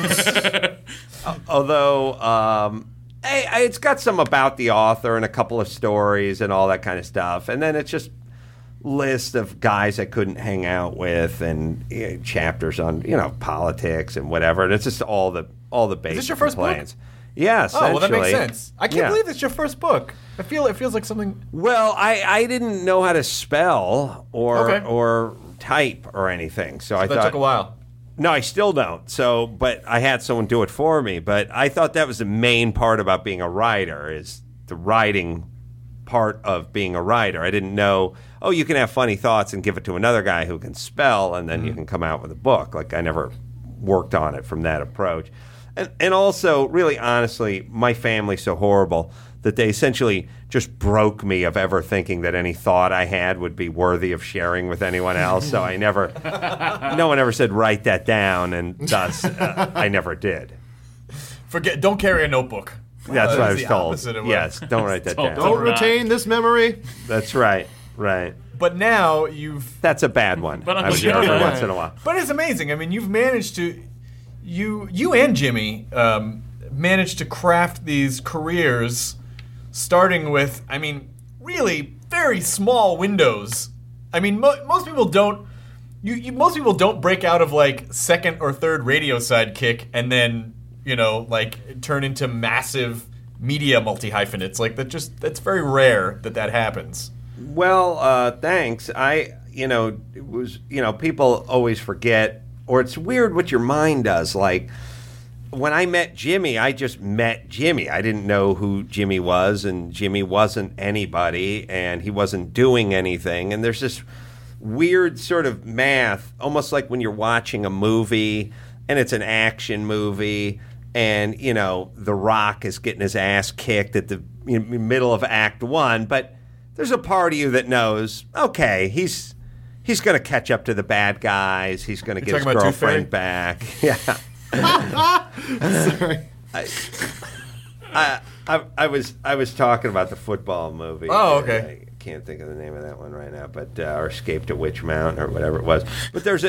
Although, it's got some about the author and a couple of stories and all that kind of stuff. And then it's just list of guys I couldn't hang out with, and chapters on politics and whatever. And it's just all the basic. Is this your first complaints. book? Yes. Oh, well, that makes sense. I can't believe it's your first book. It feels like something. Well, I didn't know how to spell or Okay. type or anything, so I That thought took a while. No, I still don't. So, but I had someone do it for me. But I thought that was the main part about being a writer, is the writing part of being a writer. I didn't know, you can have funny thoughts and give it to another guy who can spell, and then you can come out with a book. Like, I never worked on it from that approach. And also, really honestly, my family's so horrible that they essentially just broke me of ever thinking that any thought I had would be worthy of sharing with anyone else. So no one ever said write that down, and thus I never did. Don't carry a notebook. That's what I was the told. opposite of what- Yes, don't write that down. Don't retain this memory. That's right. But now That's a bad one. But I'm I would sure- do every once in a while. But it's amazing. I mean, you've managed to, you and Jimmy managed to craft these careers, starting with, I mean, really very small windows. I mean, most people don't. Most people don't break out of like second or third radio sidekick and then like turn into massive media multi-hyphenates. Like that's very rare that happens. Well, thanks. It was, people always forget, or it's weird what your mind does. Like, when I met Jimmy, I just met Jimmy. I didn't know who Jimmy was, and Jimmy wasn't anybody, and he wasn't doing anything. And there's this weird sort of math, almost like when you're watching a movie, and it's an action movie, and, The Rock is getting his ass kicked at the middle of Act 1, but there's a part of you that knows, okay, he's going to catch up to the bad guys. He's going to get his talking about Tooth Fairy? girlfriend back. Yeah. Sorry. I was talking about the football movie. Oh, okay. I can't think of the name of that one right now, but or Escape to Witch Mountain or whatever it was. But there's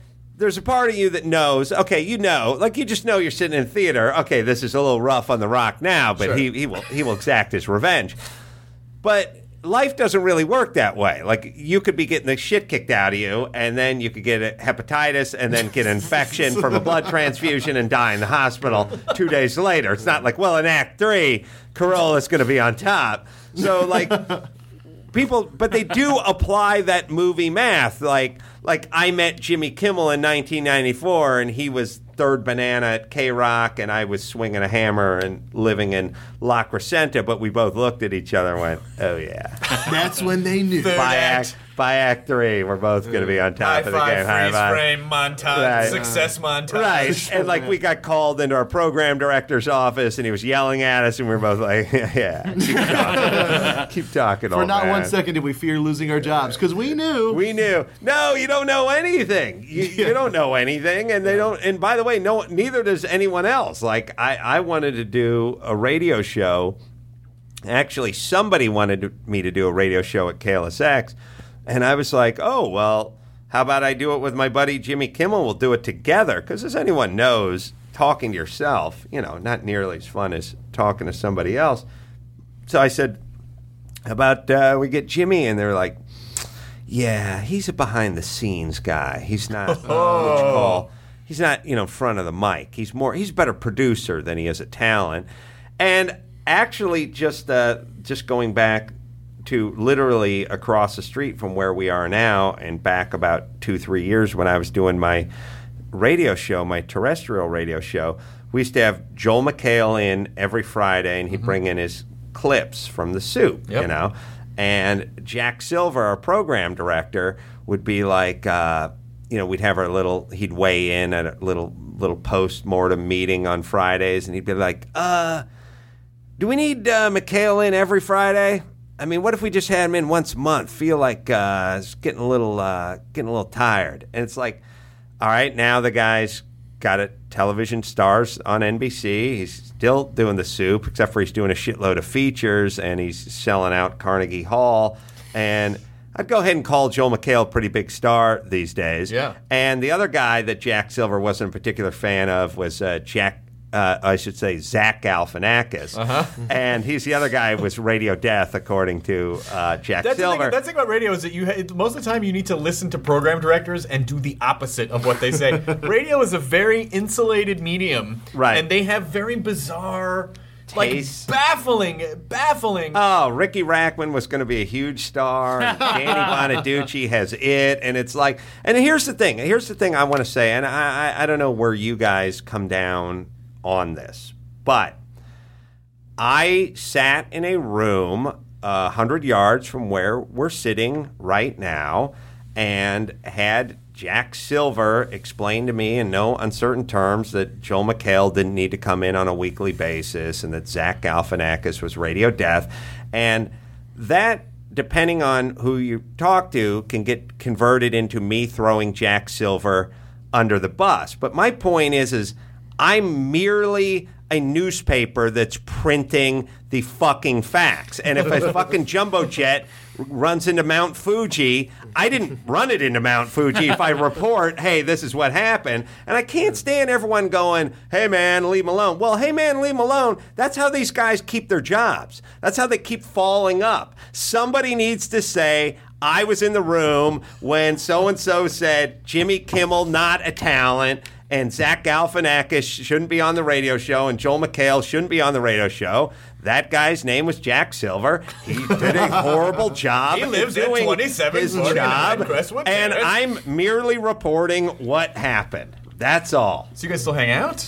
a part of you that knows. Okay, like you just know you're sitting in theater. Okay, this is a little rough on The Rock now, but Sure. he will exact his revenge. But life doesn't really work that way. Like, you could be getting the shit kicked out of you, and then you could get a hepatitis, and then get an infection from a blood transfusion and die in the hospital 2 days later. It's not like, well, in Act 3, Corolla's going to be on top. So, like, people, but they do apply that movie math. Like I met Jimmy Kimmel in 1994, and he was third banana at K-Rock, and I was swinging a hammer and living in La Crescenta, but we both looked at each other and went, oh, yeah. That's when they knew. By Act 3, we're both going to be on top of the game. High five, freeze frame, montage, Right. success montage. Right. And, like, we got called into our program director's office, and he was yelling at us, and we were both like, yeah, keep talking. Keep talking, For old not man. 1 second did we fear losing our jobs, because we knew. We knew. No, you don't know anything. You don't know anything, and they don't. And by the way, neither does anyone else. Like, I wanted to do a radio show. Actually, somebody wanted me to do a radio show at KLSX, and I was like, oh, well, how about I do it with my buddy Jimmy Kimmel? We'll do it together, because as anyone knows, talking to yourself, not nearly as fun as talking to somebody else. So I said, how about we get Jimmy? And they're like, yeah, he's a behind-the-scenes guy. He's not what you call. He's not, in front of the mic. He's a better producer than he is a talent. And actually, just going back to literally across the street from where we are now, and back about 2-3 years when I was doing my radio show, my terrestrial radio show, we used to have Joel McHale in every Friday, and he'd bring in his clips from The Soup, Yep. And Jack Silver, our program director, would be like, we'd have he'd weigh in at a little post-mortem meeting on Fridays, and he'd be like, do we need McHale in every Friday? I mean, what if we just had him in once a month? Feel like it's getting a little tired. And it's like, all right, now the guy's got a television stars on NBC. He's still doing The Soup, except for he's doing a shitload of features, and he's selling out Carnegie Hall. And I'd go ahead and call Joel McHale a pretty big star these days. Yeah. And the other guy that Jack Silver wasn't a particular fan of was Jack I should say Zach Galifianakis. And he's the other guy who was Radio Death, according to Jack Silver. That's the thing about radio is that most of the time you need to listen to program directors and do the opposite of what they say. Radio is a very insulated medium. Right. And they have very bizarre... Taste. Like, baffling. Oh, Ricky Rackman was going to be a huge star. And Danny Bonaducci has it. And it's like, and here's the thing I want to say, and I don't know where you guys come down on this, but I sat in a room 100 yards from where we're sitting right now and had Jack Silver explained to me in no uncertain terms that Joel McHale didn't need to come in on a weekly basis and that Zach Galifianakis was Radio Death. And that, depending on who you talk to, can get converted into me throwing Jack Silver under the bus. But my point is I'm merely a newspaper that's printing the fucking facts. And if a fucking jumbo jet runs into Mount Fuji, I didn't run it into Mount Fuji if I report, hey, this is what happened. And I can't stand everyone going, hey, man, leave him alone. Well, hey, man, leave him alone. That's how these guys keep their jobs. That's how they keep falling up. Somebody needs to say, I was in the room when so-and-so said Jimmy Kimmel, not a talent, and Zach Galifianakis shouldn't be on the radio show, and Joel McHale shouldn't be on the radio show. That guy's name was Jack Silver. He did a horrible job. He lives at doing 27 his job, Crestwood and Terrace. I'm merely reporting what happened. That's all. So you guys still hang out?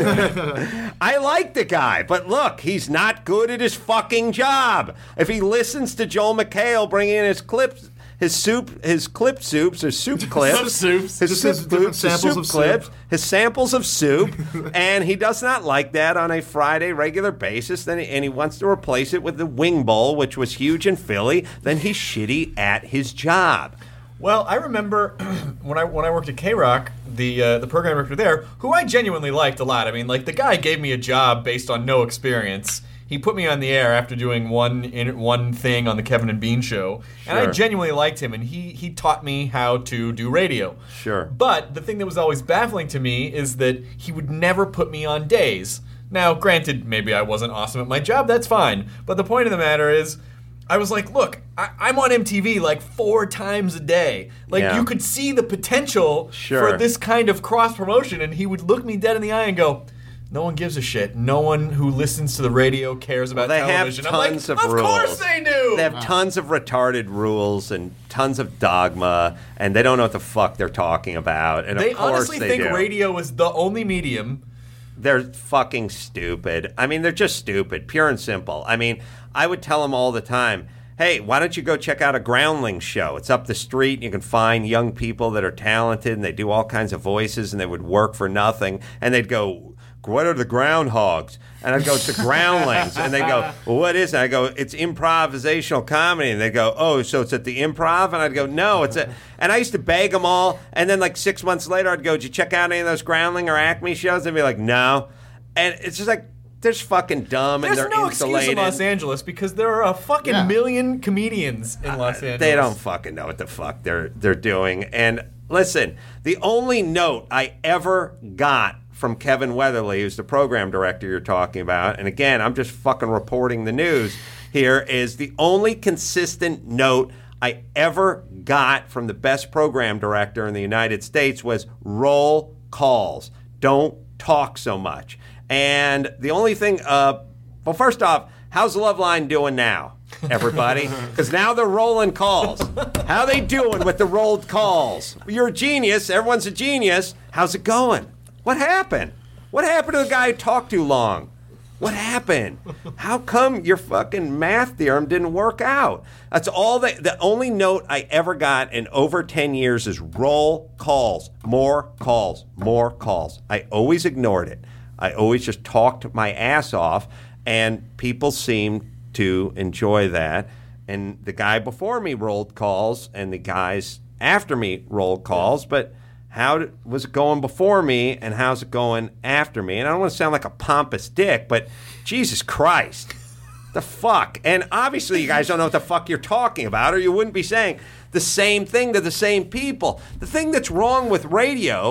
I like the guy, but look, he's not good at his fucking job. If he listens to Joel McHale bringing in his clips, his clip soups, or soup clips, soups. his Just soup his different clips, his samples soup of clips, soup. his samples of soup, and he does not like that on a Friday regular basis. And he wants to replace it with the Wing Bowl, which was huge in Philly. Then he's shitty at his job. Well, I remember when I worked at K-Rock, the program director there, who I genuinely liked a lot. I mean, like, the guy gave me a job based on no experience. He put me on the air after doing one thing on the Kevin and Bean show, and I Sure. genuinely liked him, and he taught me how to do radio. Sure. But the thing that was always baffling to me is that he would never put me on days. Now, granted, maybe I wasn't awesome at my job, that's fine. But the point of the matter is, I was like, look, I'm on MTV like 4 times a day. Like, Yeah. you could see the potential Sure. for this kind of cross-promotion, and he would look me dead in the eye and go, no one gives a shit. No one who listens to the radio cares about They have television. tons I'm of like, rules. Of course they do! They have tons of retarded rules and tons of dogma, and they don't know what the fuck they're talking about. And They of course honestly they think do. radio is the only medium. They're fucking stupid. I mean, they're just stupid, pure and simple. I mean, I would tell them all the time, hey, why don't you go check out a Groundlings show? It's up the street. You can find young people that are talented, and they do all kinds of voices, and they would work for nothing. And they'd go, what are the groundhogs? And I'd go, it's the Groundlings. And they'd go, well, what is it? I go, it's improvisational comedy. And they'd go, oh, so it's at the Improv? And I'd go, no, it's at... And I used to beg them all. And then like 6 months later, I'd go, did you check out any of those Groundling or Acme shows? They'd be like, no. And it's just like, they're just fucking dumb, and There's they're no insulated. excuse in Los Angeles because there are a fucking million comedians in Los Angeles. They don't fucking know what the fuck they're doing. And listen, the only note I ever got from Kevin Weatherly, who's the program director you're talking about, and again, I'm just fucking reporting the news here, is the only consistent note I ever got from the best program director in the United States was roll calls. Don't talk so much. And the only thing, well, first off, how's the Love Line doing now, everybody? Because now they're rolling calls. How they doing with the rolled calls? You're a genius. Everyone's a genius. How's it going? What happened? What happened to the guy who talked too long? What happened? How come your fucking math theorem didn't work out? That's all the only note I ever got in over 10 years is roll calls, more calls, more calls. I always ignored it. I always just talked my ass off, and people seemed to enjoy that. And the guy before me rolled calls, and the guys after me rolled calls, but how was it going before me, and how's it going after me? And I don't want to sound like a pompous dick, but Jesus Christ, the fuck? And obviously you guys don't know what the fuck you're talking about, or you wouldn't be saying the same thing to the same people. The thing that's wrong with radio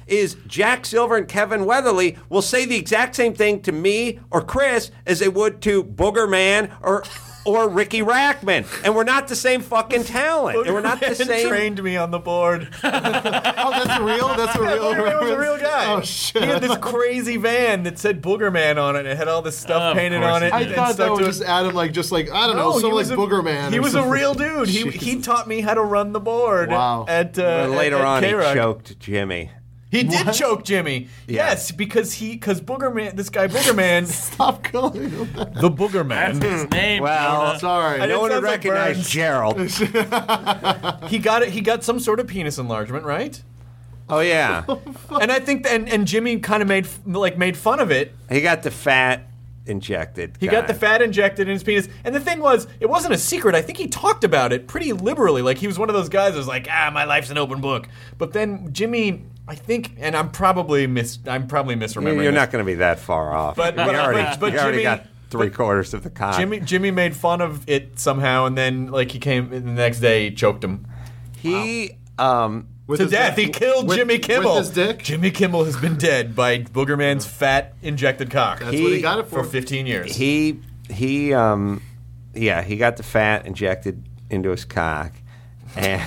is Jack Silver and Kevin Weatherly will say the exact same thing to me or Chris as they would to Booger Man or Ricky Rackman, and we're not the same fucking talent, and we're not the same. Trained me on the board. Oh, that's real. That's a real. Booger Man was a real guy. Oh shit! He had this crazy van that said Booger Man on it. And it had all this stuff painted on it. he I did. thought that was just Adam, like I don't know, he some like was Booger Man. He or was a something. real dude. He taught me how to run the board. Wow. At Later at on, he K-Rock. choked Jimmy. He did choke Jimmy. Yeah. Yes, because Booger Man, this guy Booger Man, Stop calling him that. the Booger Man. That's his name. Well, Sorry. I no one would sounds like recognize Burns. Gerald. He got it. He got some sort of penis enlargement, right? Oh yeah, And I think and Jimmy kind of made fun of it. he got the fat injected. He got the fat injected in his penis. And the thing was, it wasn't a secret. I think he talked about it pretty liberally. Like, he was one of those guys that was like, my life's an open book. But then Jimmy, I think, and I'm probably misremembering You're this. not going to be that far off. But you already Jimmy got 3/4 of the cock. Jimmy made fun of it somehow, and then, like, he came the next day, he choked him He With to his death. He killed with- Jimmy Kimmel. with his dick. Jimmy Kimmel has been dead by Booger Man's fat injected cock. That's what he got it for for. 15 years. he got the fat injected into his cock, and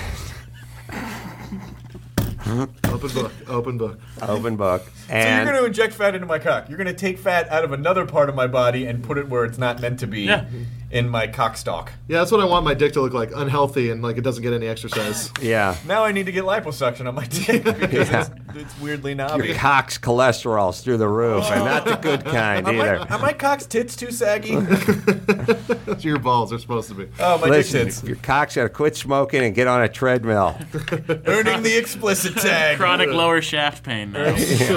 Open book. open book. So you're And going to inject fat into my cock. You're going to take fat out of another part of my body and put it where it's not meant to be in my cock stalk. Yeah, that's what I want my dick to look like, unhealthy and like it doesn't get any exercise. yeah, Now I need to get liposuction on my dick because it's weirdly knobby. your cock's cholesterol's through the roof, and not the good kind either. Are my cock's tits too saggy? That's your balls are supposed to be. Oh, my Listen, dick tits. your cock's got to quit smoking and get on a treadmill. Earning the explicit tag. Chronic lower shaft pain now.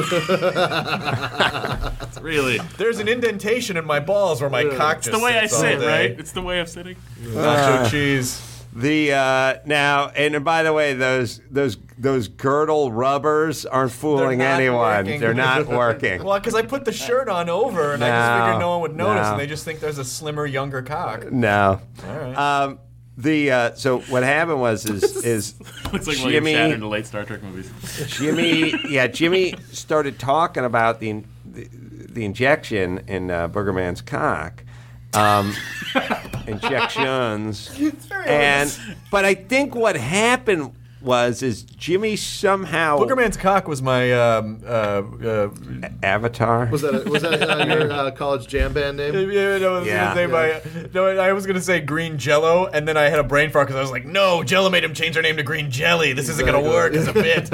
It's really. There's an indentation in my balls where my cock just It's the way I sits all sit, day. right? It's the way of sitting. Nacho cheese. The now, and by the way, those girdle rubbers aren't fooling They're not anyone. working. They're not working. Well, because I put the shirt on over, and I just No, figured no one would notice, no. and they just think there's a slimmer, younger cock. No. All right. So what happened was is Looks like Jimmy- William Shatner in the late Star Trek movies. Jimmy started talking about the injection in Booger Man's cock. Injections. But I think what happened is Jimmy somehow Booger Man's cock was my avatar. Was that your college jam band name? Yeah, no, I was gonna say Green Jello, and then I had a brain fart because I was like, no, Jello made him change their name to Green Jelly. This isn't gonna work as a bit.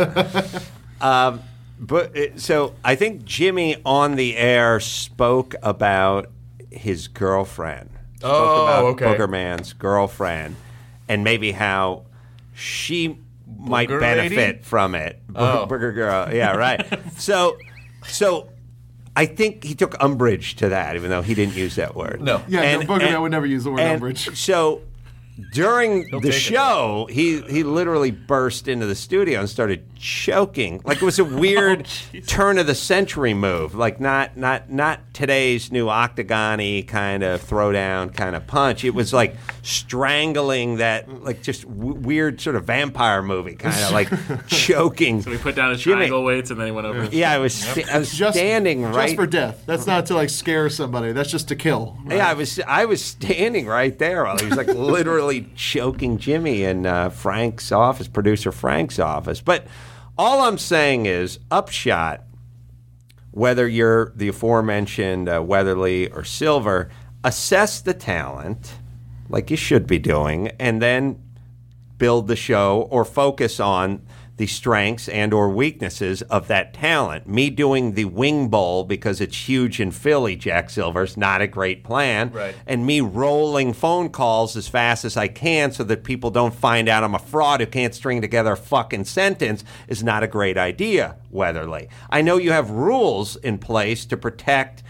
So I think Jimmy on the air spoke about his girlfriend. Okay. Booger Man's girlfriend, and maybe how she might Booger benefit lady? from it. Oh. Booger girl, yeah, right. So I think he took umbrage to that, even though he didn't use that word. No. Yeah, no, Booger Man would never use the word umbrage. So during the take it. show, he literally burst into the studio and started choking. Like it was a weird turn of the century move. Like not today's new octagon-y kind of throwdown kind of punch. It was like strangling that, like just weird sort of vampire movie kind of like choking. So he put down his Jimmy. triangle weights and then he went over. Yeah, I was standing right. Just for death. That's not to like scare somebody. That's just to kill. Right? Yeah, I was standing right there while he was like literally choking Jimmy in Frank's office, producer Frank's office. But all I'm saying is, upshot, whether you're the aforementioned Weatherly or Silver, assess the talent like you should be doing, and then build the show or focus on the strengths and or weaknesses of that talent. Me doing the wing bowl because it's huge in Philly, Jack Silver's not a great plan. Right. And me rolling phone calls as fast as I can so that people don't find out I'm a fraud who can't string together a fucking sentence is not a great idea, Weatherly. I know you have rules in place to protect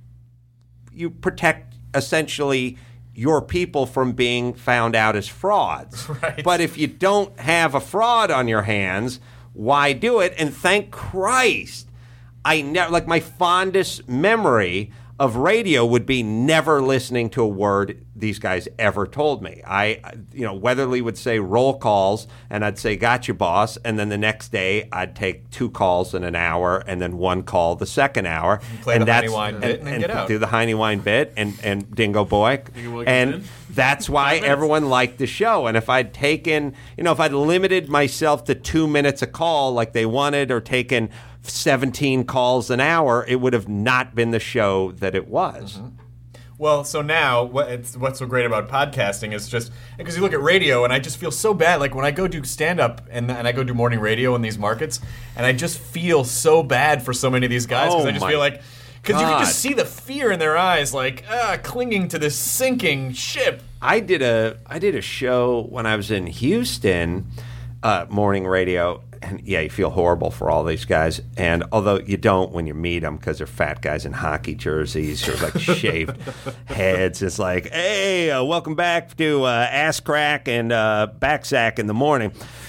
essentially your people from being found out as frauds. Right. But if you don't have a fraud on your hands, why do it? And thank Christ, I never, like my fondest memory of radio would be never listening to a word these guys ever told me. Weatherly would say roll calls, and I'd say gotcha, boss, and then the next day I'd take 2 calls in an hour, and then 1 call the second hour. Play the Heine Wine bit and then get out. Do the Heine Wine bit and Dingo Boy. And that's why everyone liked the show. And if I'd taken, if I'd limited myself to 2 minutes a call like they wanted, or taken 17 calls an hour, it would have not been the show that it was. Mm-hmm. Well, so now what's so great about podcasting is just because you look at radio, and I just feel so bad. Like when I go do stand-up and I go do morning radio in these markets, and I just feel so bad for so many of these guys because I just feel like, because you can just see the fear in their eyes, like clinging to this sinking ship. I did a show when I was in Houston, morning radio. And yeah, you feel horrible for all these guys. And although you don't when you meet them, because they're fat guys in hockey jerseys or like shaved heads. It's like, hey, welcome back to Ass Crack and Back Sack in the morning.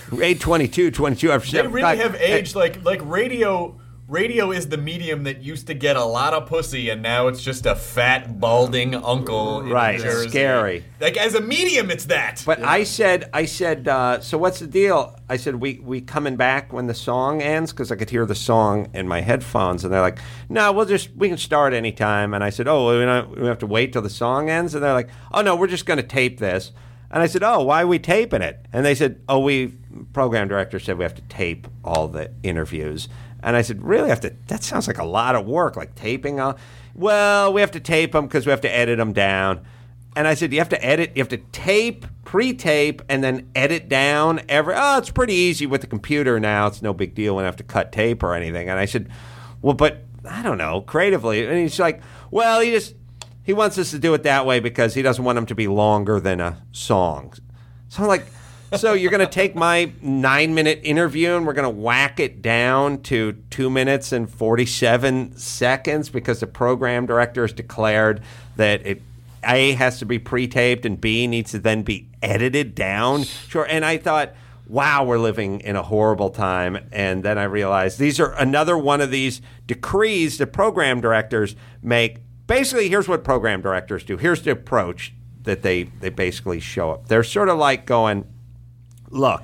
8:22 after 7. They really have aged like radio. Radio is the medium that used to get a lot of pussy, and now it's just a fat, balding uncle in New Jersey. Scary. Like, as a medium, it's that. But yeah. I said, so what's the deal? I said, we coming back when the song ends? Because I could hear the song in my headphones, and they're like, no, we can start anytime. And I said, we have to wait till the song ends? And they're like, oh, no, we're just going to tape this. And I said, oh, why are we taping it? And they said, program director said we have to tape all the interviews. And I said, really? That sounds like a lot of work, like taping. Well, we have to tape them because we have to edit them down. And I said, you have to tape, pre-tape, and then edit down it's pretty easy with the computer now. It's no big deal. We don't have to cut tape or anything. And I said, well, but I don't know, creatively. And he's like, well, he wants us to do it that way because he doesn't want them to be longer than a song. So I'm like, so you're going to take my 9-minute interview and we're going to whack it down to 2 minutes and 47 seconds because the program director has declared that it A, has to be pre-taped, and B, needs to then be edited down. Sure. And I thought, wow, we're living in a horrible time. And then I realized these are another one of these decrees that program directors make. Basically, here's what program directors do. Here's the approach that they basically show up. They're sort of like going, look,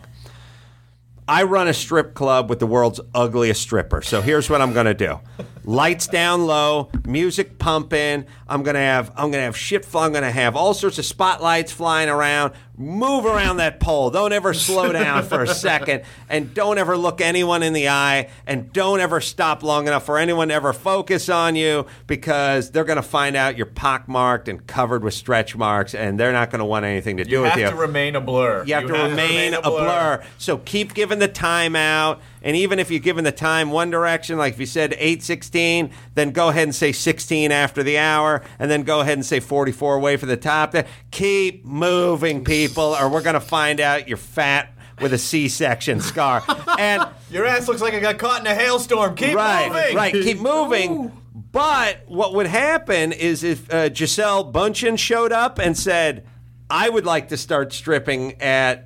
I run a strip club with the world's ugliest stripper. So here's what I'm going to do. Lights down low, music pumping. I'm going to have shit fly. I'm going to have all sorts of spotlights flying around. Move around that pole. Don't ever slow down for a second, and don't ever look anyone in the eye, and don't ever stop long enough for anyone to ever focus on you, because they're going to find out you're pockmarked and covered with stretch marks, and they're not going to want anything to do with you. You have to remain a blur. You have to remain a blur. So keep giving the time out. And even if you're giving the time one direction, like if you said 8:16, then go ahead and say 16 after the hour, and then go ahead and say 44 away from the top. Keep moving, people, or we're going to find out you're fat with a C-section scar. And your ass looks like it got caught in a hailstorm. Keep moving. Right, keep moving. Ooh. But what would happen is if Gisele Bündchen showed up and said, I would like to start stripping at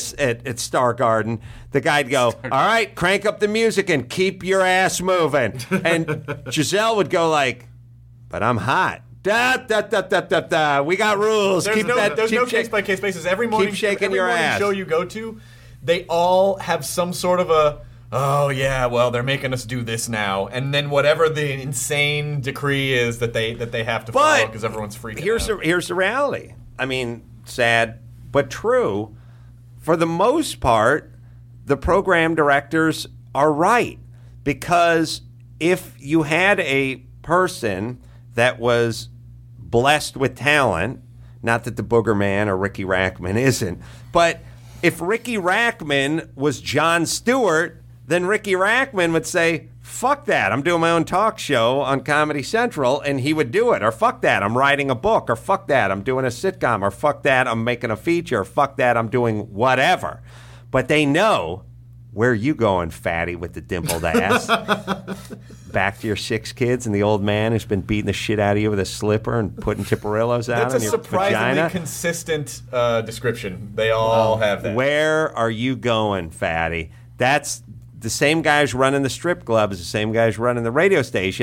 Star Garden, the guy'd go, all right, crank up the music and keep your ass moving. And Gisele would go like, but I'm hot. Da, da, da, da, da, da. We got rules. There's no case-by-case basis. Every morning show you go to, they all have some sort of a, oh yeah, well, they're making us do this now. And then whatever the insane decree is that they have to follow because everyone's freaking out. Here's the reality. I mean, sad but true. For the most part, the program directors are right, because if you had a person that was blessed with talent, not that the Booger Man or Ricky Rackman isn't, but if Ricky Rackman was Jon Stewart, then Ricky Rackman would say, fuck that, I'm doing my own talk show on Comedy Central, and he would do it. Or fuck that, I'm writing a book. Or fuck that, I'm doing a sitcom. Or fuck that, I'm making a feature. Or fuck that, I'm doing whatever. But they know, where you going, fatty with the dimpled ass? Back to your 6 kids and the old man who's been beating the shit out of you with a slipper and putting Tipperillos out on your vagina? That's a surprisingly consistent description. They all have that. Where are you going, fatty? That's the same guy who's running the strip club is the same guy who's running the radio station.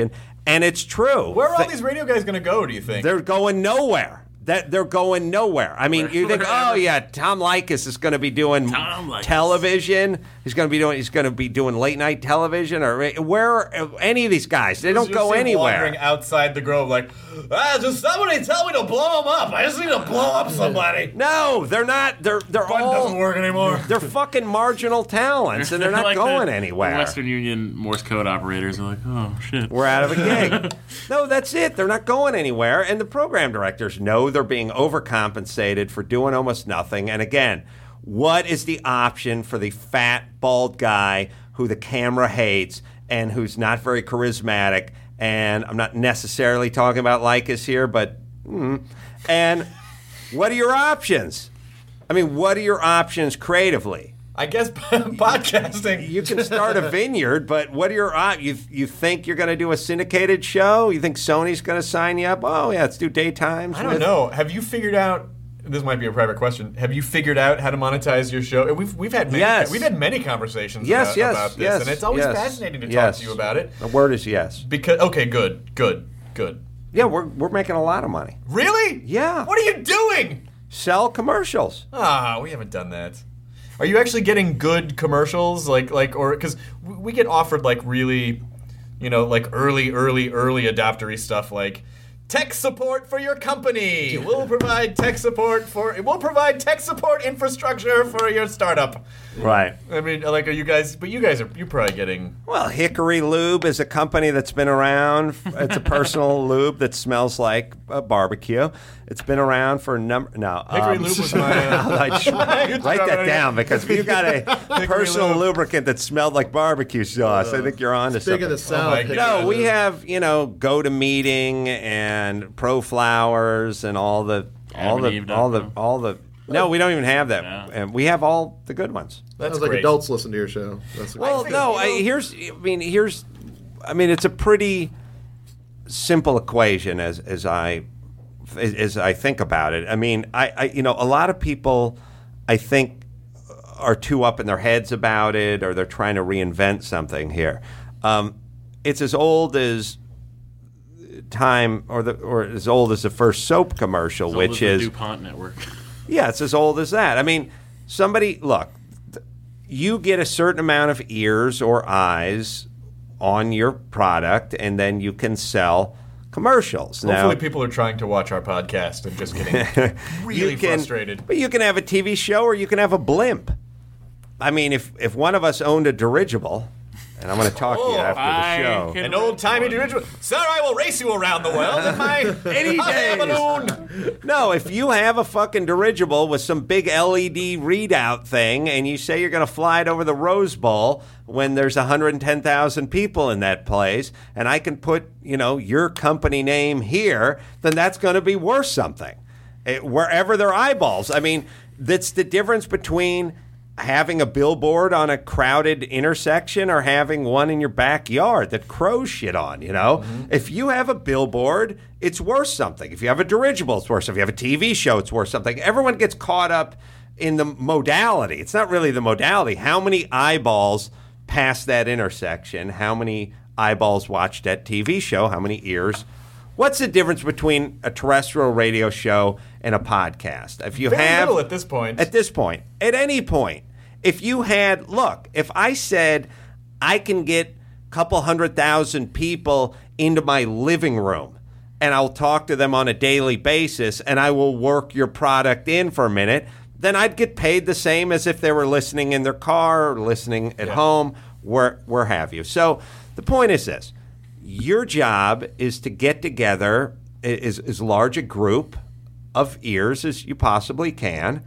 And it's true. Where are all these radio guys going to go, do you think? They're going nowhere. They're going nowhere. I mean, you think, oh yeah, Tom Leykis is going to be doing television. He's going to be doing late night television, or where are any of these guys? They don't go anywhere. Wandering outside the Grove, like, just somebody tell me to blow them up. I just need to blow up somebody. No, they're not. They're all doesn't work anymore. They're fucking marginal talents, and they're not like going the anywhere. Western Union Morse code operators are like, oh shit, we're out of a gig. No, that's it. They're not going anywhere, and the program directors know they're being overcompensated for doing almost nothing. And again, what is the option for the fat, bald guy who the camera hates and who's not very charismatic? And I'm not necessarily talking about Leykis here, but and what are your options? I mean, what are your options creatively? I guess podcasting. You can start a vineyard, but what are your you think you're going to do a syndicated show? You think Sony's going to sign you up? Oh, yeah, let's do daytimes. I don't know. Have you figured out, this might be a private question, have you figured out how to monetize your show? We've had many conversations about this, and it's always fascinating to talk to you about it. The word is yes. Because okay, good. Yeah, we're making a lot of money. Really? Yeah. What are you doing? Sell commercials. We haven't done that. Are you actually getting good commercials, or because we get offered like really, like early adoptery stuff, like tech support for your company. We'll provide tech support infrastructure for your startup. Right. I mean, like, you're probably getting. Well, Hickory Lube is a company that's been around. It's a personal lube that smells like a barbecue. It's been around for a number. No, Hickory Lube was my. Write that down, because if you got a personal lubricant that smelled like barbecue sauce, I think you're on to something. Big in the South. No, we have GoToMeeting and ProFlowers and all the. No, we don't even have that. No. And we have all the good ones. That's Sounds like great. adults listen to your show. It's a pretty simple equation as I think about it. I mean, I a lot of people, I think, are too up in their heads about it, or they're trying to reinvent something here. It's as old as time, or as old as the first soap commercial, which is the DuPont network. Yeah, it's as old as that. I mean, you get a certain amount of ears or eyes on your product, and then you can sell commercials. Hopefully people are trying to watch our podcast and just getting really frustrated. But you can have a TV show, or you can have a blimp. I mean, if one of us owned a dirigible, and I'm going to talk to you after the show. An old-timey dirigible. Sir, I will race you around the world in my any day balloon. No, if you have a fucking dirigible with some big LED readout thing, and you say you're going to fly it over the Rose Bowl when there's 110,000 people in that place, and I can put, your company name here, then that's going to be worth something. Wherever there are eyeballs. I mean, that's the difference between having a billboard on a crowded intersection or having one in your backyard that crows shit on, Mm-hmm. If you have a billboard, it's worth something. If you have a dirigible, it's worth something. If you have a TV show, it's worth something. Everyone gets caught up in the modality. It's not really the modality. How many eyeballs passed that intersection? How many eyeballs watched that TV show? How many ears? What's the difference between a terrestrial radio show and a podcast? If you Very little at this point. At this point. At any point. If you had, if I said I can get a couple 100,000 people into my living room, and I'll talk to them on a daily basis, and I will work your product in for a minute, then I'd get paid the same as if they were listening in their car or listening at home, where have you. So the point is this. Your job is to get together as large a group of ears as you possibly can.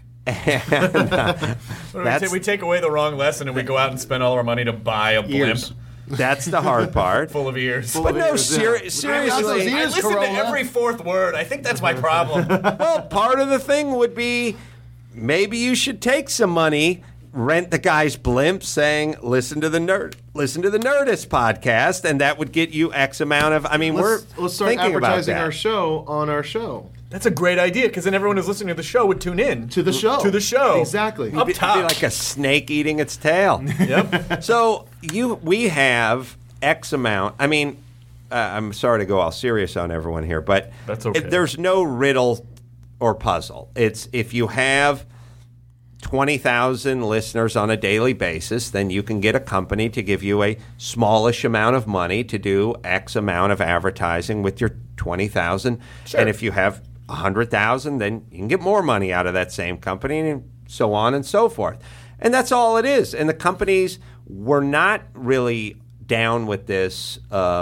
And, we take away the wrong lesson and we go out and spend all our money to buy a blimp. That's the hard part. Full of ears. Seriously. I listen to every fourth word. I think that's my problem. Well, part of the thing would be maybe you should take some money, rent the guy's blimp, saying, listen to the Nerdist podcast, and that would get you X amount of. I mean, let's start thinking advertising about that. our show on our show. That's a great idea, because then everyone who's listening to the show would tune in to the show. Exactly. Up top. It'd be like a snake eating its tail. Yep. So we have X amount. I mean, I'm sorry to go all serious on everyone here, but That's okay. there's no riddle or puzzle. It's if you have 20,000 listeners on a daily basis, then you can get a company to give you a smallish amount of money to do X amount of advertising with your 20,000. Sure. And if you have 100,000, then you can get more money out of that same company, and so on and so forth. And that's all it is. And the companies were not really down with this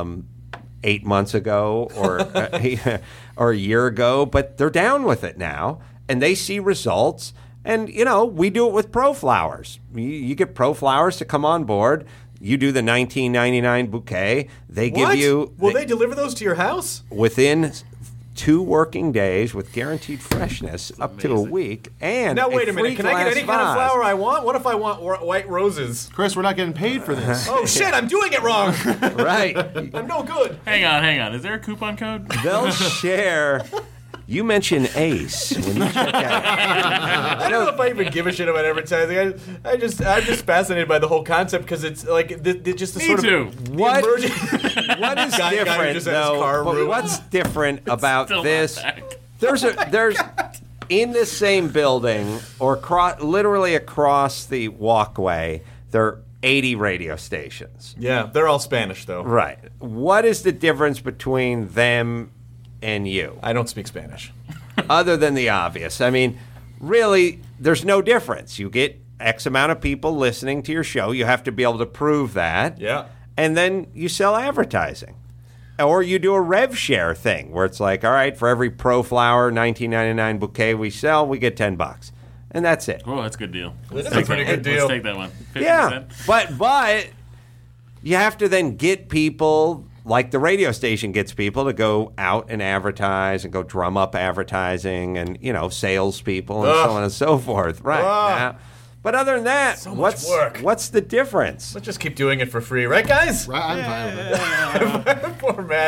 8 months ago or or a year ago, but they're down with it now, and they see results. And, we do it with ProFlowers. You get ProFlowers to come on board. You do the $19.99 bouquet. They give you... Will they deliver those to your house? Within 2 working days with guaranteed freshness up to a week. And Now, wait a minute. free Can I get glass any kind of vase. flower I want? What if I want white roses? Chris, we're not getting paid for this. Oh, shit, I'm doing it wrong. Right. I'm no good. Hang on. Is there a coupon code? They'll share... You mention Ace when you check out. I don't know if I even give a shit about advertising. I'm just fascinated by the whole concept because it's like just the Me sort too. of What? emerging. What is Guy who different, just had his though? car But ruined. what's different about Still not this? back. There's in the same building or literally across the walkway, there are 80 radio stations. Yeah, they're all Spanish though. Right. What is the difference between them and you, I don't speak Spanish. other than the obvious? I mean, really, there's no difference. You get X amount of people listening to your show. You have to be able to prove that. Yeah. And then you sell advertising. Or you do a rev share thing where it's like, all right, for every ProFlower $19.99 bouquet we sell, we get $10. And that's it. Oh, that's a good deal. That is a pretty good deal. Let's take that one. 50%. Yeah. But you have to then get people, like the radio station gets people to go out and advertise and go drum up advertising and, salespeople and so on and so forth. Right. Now, but other than that, So much work. what's the difference? Let's just keep doing it for free, right, guys? Right, I'm fine with it. Poor Matt.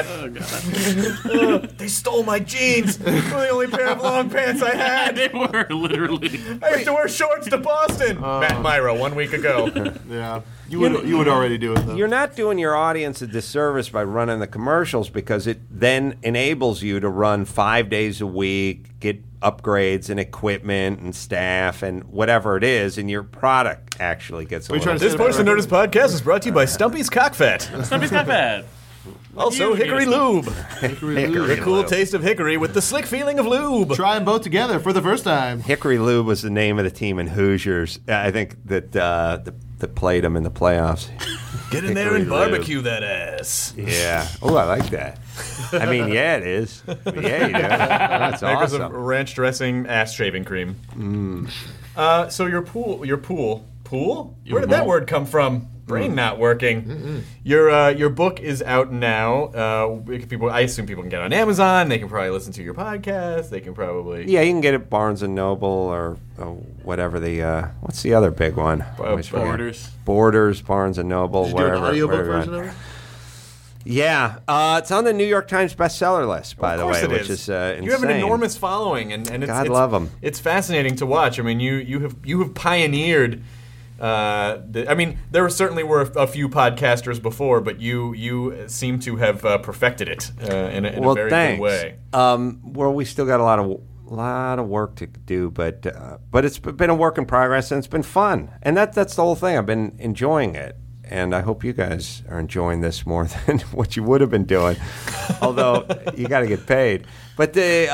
They stole my jeans. They were the only pair of long pants I had. They were literally. I used to wear shorts to Boston. Matt Myra, 1 week ago. Yeah. You would already do it, though. You're not doing your audience a disservice by running the commercials because it then enables you to run 5 days a week, get upgrades and equipment and staff and whatever it is, and your product actually gets a you little trying to This say Portion Nerdist podcast is brought to you by Stumpy's Cockfat. Somebody's not bad. Also, Hickory Lube. Hickory Lube. The cool taste of hickory with the slick feeling of lube. Try them both together for the first time. Hickory Lube was the name of the team in Hoosiers. I think that played them in the playoffs. Get in there Hickory and Lube. barbecue that ass. Yeah. Oh, I like that. I mean, yeah, it is. Yeah, you do. That's Makers of awesome. ranch dressing, ass shaving cream. So your pool? Where did that word come from? Brain not working. Your book is out now. I assume people can get it on Amazon. They can probably listen to your podcast. They can probably Yeah, you can get it at Barnes and Noble or whatever the what's the other big one? Always forget. Borders. Borders, Barnes and Noble, Did you do an wherever. audiobook wherever. version of it? Yeah, it's on the New York Times bestseller list, by Of the course way, it which is insane. You have an enormous following, and it's, God love 'em. It's fascinating to watch. I mean, you have pioneered. There certainly were a few podcasters before, but you seem to have perfected it in a very thanks. good way. Well, we still got a lot of work to do, but it's been a work in progress, and it's been fun, and that's the whole thing. I've been enjoying it. And I hope you guys are enjoying this more than what you would have been doing. Although, you got to get paid. But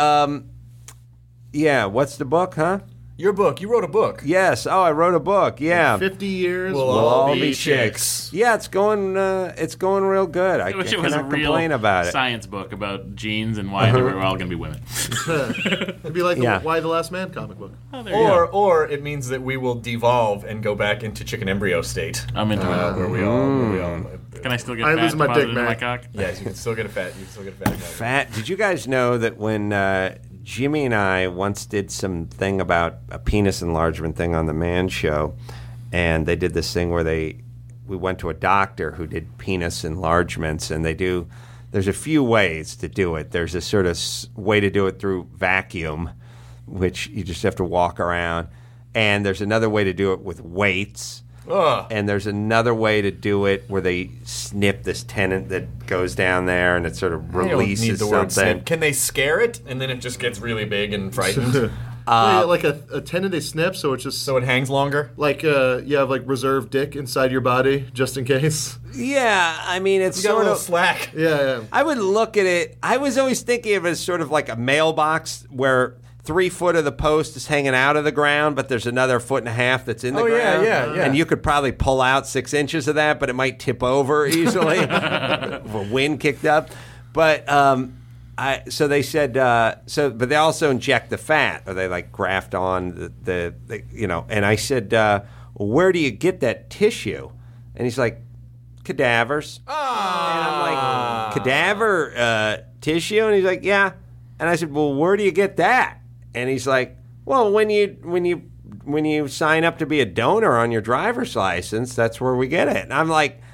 what's the book, huh? Your book. You wrote a book. Yes. Oh, I wrote a book. Yeah. 50 years. We'll all be chicks. Yeah, it's going real good. I I wish it was a cannot real complain about it. science book about genes and why we're all going to be women. It'd be like Yeah. the Why the Last Man comic book. Oh, there you go. Or it means that we will devolve and go back into chicken embryo state. I'm into it. Where we all Can I still get I fat lose my deposited dick in my back. cock? Yes, you can still get a fat. Fat. Did you guys know that when Jimmy and I once did some thing about a penis enlargement thing on the Man Show, and they did this thing where we went to a doctor who did penis enlargements, and there's a few ways to do it. There's a sort of way to do it through vacuum, which you just have to walk around, and there's another way to do it with weights. And there's another way to do it where they snip this tendon that goes down there and it sort of releases need the word something. snip. Can they scare it and then it just gets really big and frightened? Like a tendon they snip, so it's just so it hangs longer? like you have like reserve dick inside your body just in case. Yeah, I mean, it's You got a sort little of slack. Yeah. I would look at it. I was always thinking of it as sort of like a mailbox where 3 foot of the post is hanging out of the ground, but there's another 1.5 feet that's in the ground. Yeah. And you could probably pull out 6 inches of that, but it might tip over easily if a wind kicked up. But so they said, but they also inject the fat, or they like graft on the And I said, well, where do you get that tissue? And he's like, cadavers. And I'm like, cadaver tissue? And he's like, yeah. And I said, well, where do you get that? And he's like, well, when you sign up to be a donor on your driver's license, that's where we get it. And I'm like,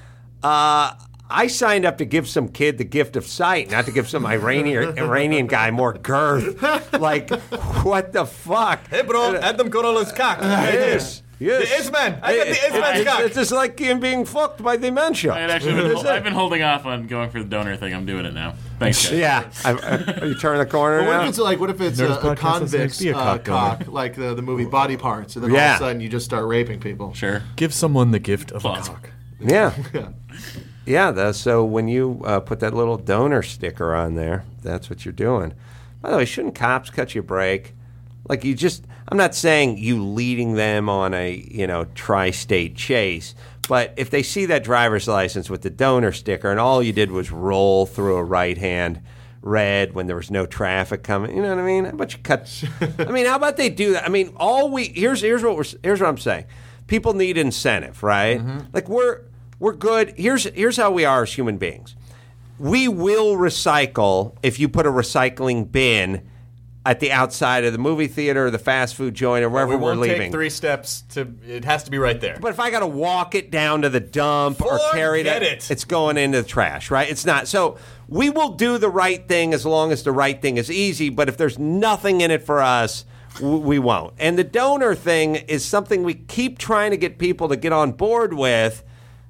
I signed up to give some kid the gift of sight, not to give some Iranian guy more girth. Like, what the fuck? Hey, bro, Adam Korola's cock. Yes. Yes. The Isman. I got the Isman's cock. It's just like him being fucked by dementia. I've been holding off on going for the donor thing. I'm doing it now. Thanks, guys. Yeah. Are you turning the corner What now? if it's Nerdist a podcast convict's be a cock cock, like the movie Body Parts, and then all of a sudden you just start raping people? Sure. Give someone the gift of Plausible. a cock. Yeah. Yeah, so when you put that little donor sticker on there, that's what you're doing. By the way, shouldn't cops cut you a break? Like I'm not saying you leading them on a, tri-state chase, but if they see that driver's license with the donor sticker and all you did was roll through a right-hand red when there was no traffic coming, you know what I mean? How about you cut? I mean, how about they do that? I mean, here's what I'm saying. People need incentive, right? Mm-hmm. Like we're good. Here's how we are as human beings. We will recycle if you put a recycling bin at the outside of the movie theater or the fast food joint or wherever we're leaving. Take 3 steps it has to be right there. But if I got to walk it down to the dump or carry it's going into the trash, right? It's not. So we will do the right thing as long as the right thing is easy. But if there's nothing in it for us, we won't. And the donor thing is something we keep trying to get people to get on board with,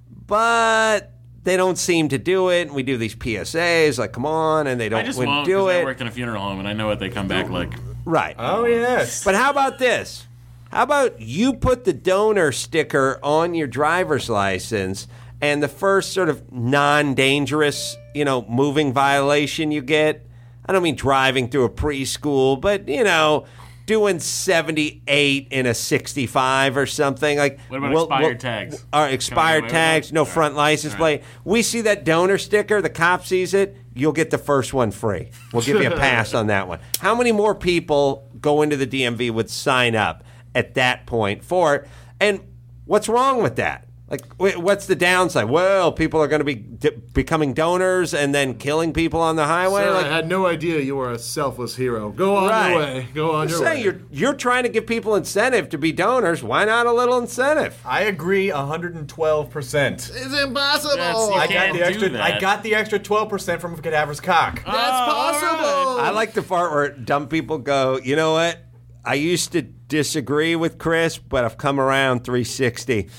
but they don't seem to do it. We do these PSAs, like, come on, and they don't do it. I worked in a funeral home, and I know what they come back like. Right. Oh, yes. But how about this? How about you put the donor sticker on your driver's license, and the first sort of non-dangerous, moving violation you get, I don't mean driving through a preschool, but, doing 78 in a 65 or something. Like, what about expired tags? Expired tags, no front license plate. We see that donor sticker, the cop sees it, you'll get the first one free. We'll give you a pass on that one. How many more people go into the DMV would sign up at that point for it? And what's wrong with that? Like, what's the downside? Well, people are going to be becoming donors and then killing people on the highway. Sir, I had no idea you were a selfless hero. Go on your way. Go on your way. You're trying to give people incentive to be donors. Why not a little incentive? I agree 112%. It's impossible. I got the extra 12% from Cadaver's cock. That's possible. I like the part where dumb people go, you know what? I used to disagree with Chris, but I've come around 360.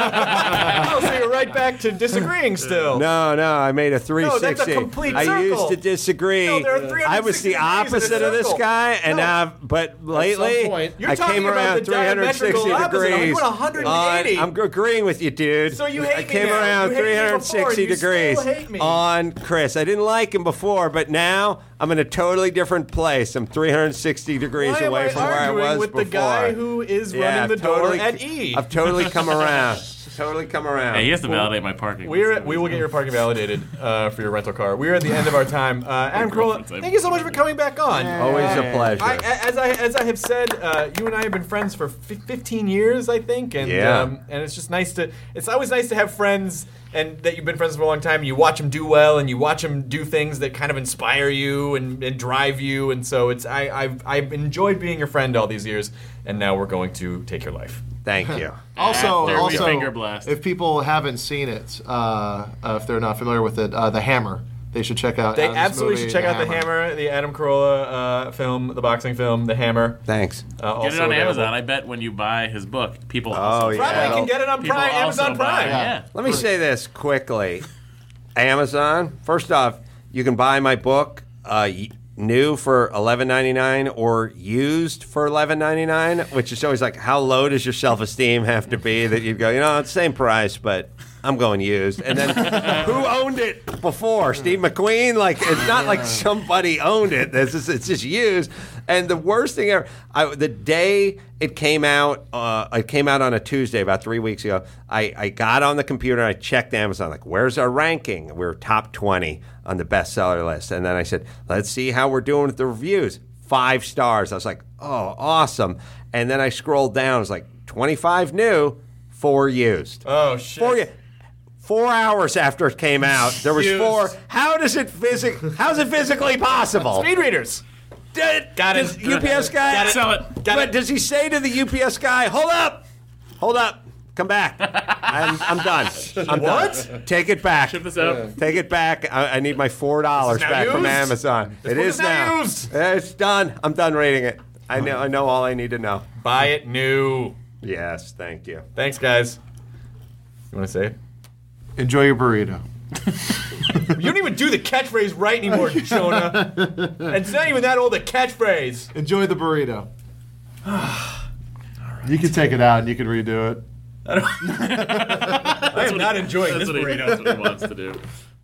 Oh, so you're right back to disagreeing still. No, I made a 360. No, that's a complete circle. I used to disagree. No, there are 360 I was the opposite of this guy, and but lately I came around 360 degrees. You went 180. I'm agreeing with you, dude. So you hate me I came now. around You hated me 360 before, and you degrees still hate me. on Chris. I didn't like him before, but now I'm in a totally different place. I'm 360 degrees away from where I was with before. The guy who is running the door at E. I've totally come around. Hey, he has to validate my parking. We will get your parking validated for your rental car. We're at the end of our time. Adam Carolla, thank you so much for coming back on. Always a pleasure. As I have said, you and I have been friends for 15 years, I think, and it's just nice to. It's always nice to have friends and that you've been friends for a long time. And you watch them do well, and you watch them do things that kind of inspire you and drive you. And so I've enjoyed being your friend all these years, and now we're going to take your life. Thank you. Also, finger blast. If people haven't seen it, if they're not familiar with it, The Hammer. they should check out. They Adam's absolutely movie, should check out The Hammer, the Adam Carolla film, the boxing film, The Hammer. Thanks. Get it on available. Amazon. I bet when you buy his book, people also Probably can get it on people Prime, also Amazon buy- Prime. Yeah. Let me say this quickly. Amazon, first off, you can buy my book new for $11.99 or used for $11.99, which is always like, how low does your self-esteem have to be that you'd go, it's the same price, but I'm going used. And then who owned it before? Steve McQueen? Like, it's not like somebody owned it. It's just used. And the worst thing ever, the day it came out on a Tuesday about 3 weeks ago, I got on the computer and I checked Amazon, like, where's our ranking? We're top 20 on the bestseller list. And then I said, let's see how we're doing with the reviews. 5 stars. I was like, oh, awesome. And then I scrolled down. It was like 25 new, 4 used. Oh, shit. 4 hours after it came out, there was Used. 4. How's it physically possible? Speed readers. Got it. Does UPS guy Got it. Sell it. But does he say to the UPS guy, hold up, come back. I'm done. I'm done. Take it back. Ship this out. Take it back. I need my $4 now back from used? Amazon. This It book is is now now. used. It's done. I'm done reading it. I know all I need to know. Buy it new. Yes, thank you. Thanks, guys. You want to say it? Enjoy your burrito. You don't even do the catchphrase right anymore, Jonah. And it's not even that old a catchphrase. Enjoy the burrito. You can take it out and you can redo it. I am not enjoying this burrito. That's what he wants to do.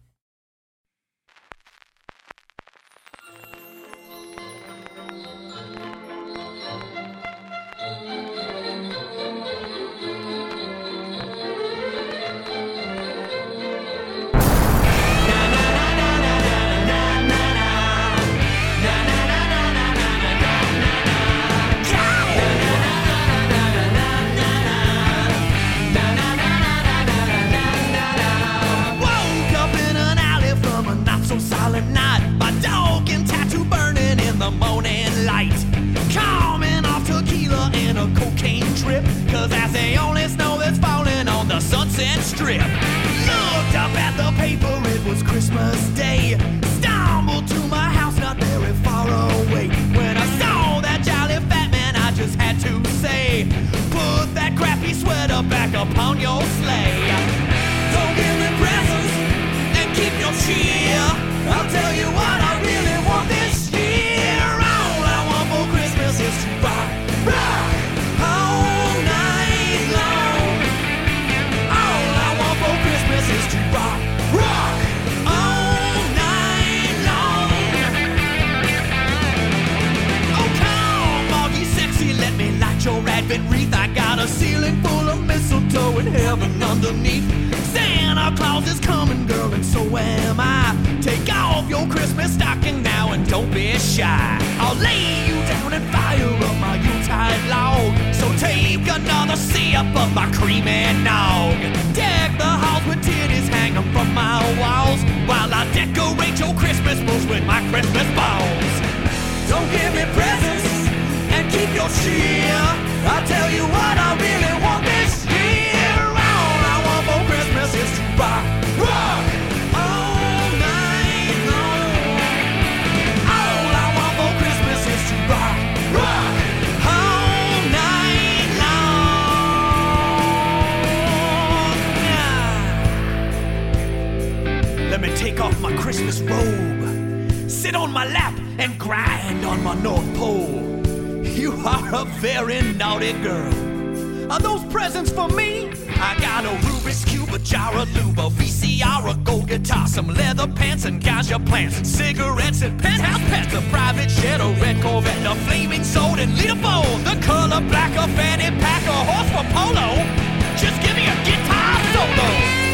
Woke up in an alley from a not-so-silent night. My dog and tattoo burning in the morning light. Coming off tequila and a cocaine trip, 'cause that's the only snow that's falling on the Sunset Strip. Looked up at the paper, it was Christmas Day. Stumbled to my house not very far away. When I saw that jolly fat man, I just had to say, put that crappy sweater back upon your sleigh. Don't give me presents and keep your cheer. I'll tell you what I really want this year. All I want for Christmas is to rock, rock all night long. All I want for Christmas is to rock, rock all night long. Oh, come on, you sexy, let me light your advent wreath. I got a ceiling full of mistletoe and heaven underneath. Santa Claus is coming, girl, and so am I. Take off your Christmas stocking now and don't be shy. I'll lay you down and fire up my Yuletide log. So take another sip of my creamy nog. Deck the halls with titties hanging from my walls, while I decorate your Christmas bush with my Christmas balls. Don't give me presents and keep your cheer. I'll tell you what I really want this year. All I want for Christmas is to rock, rock all night long. All I want for Christmas is to rock, rock all night long. Let me take off my Christmas robe, sit on my lap and grind on my North Pole. You are a very naughty girl. Are those presents for me? I got a Rubik's Cube, a jar of lube, a VCR, a gold guitar, some leather pants and ganja plants, cigarettes and penthouse pets, a private jet, a red Corvette, a flaming sword and leaderboard, the color black, a fanny pack, a horse for polo. Just give me a guitar solo.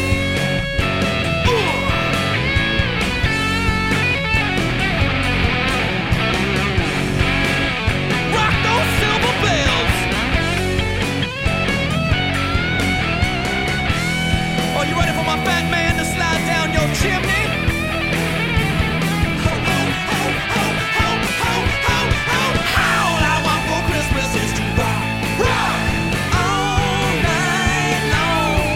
Rock those silver bells. Are you ready for my fat man to slide down your chimney? Ho, ho, ho, ho, ho, ho, ho, ho. All I want for Christmas is to rock, rock all night long.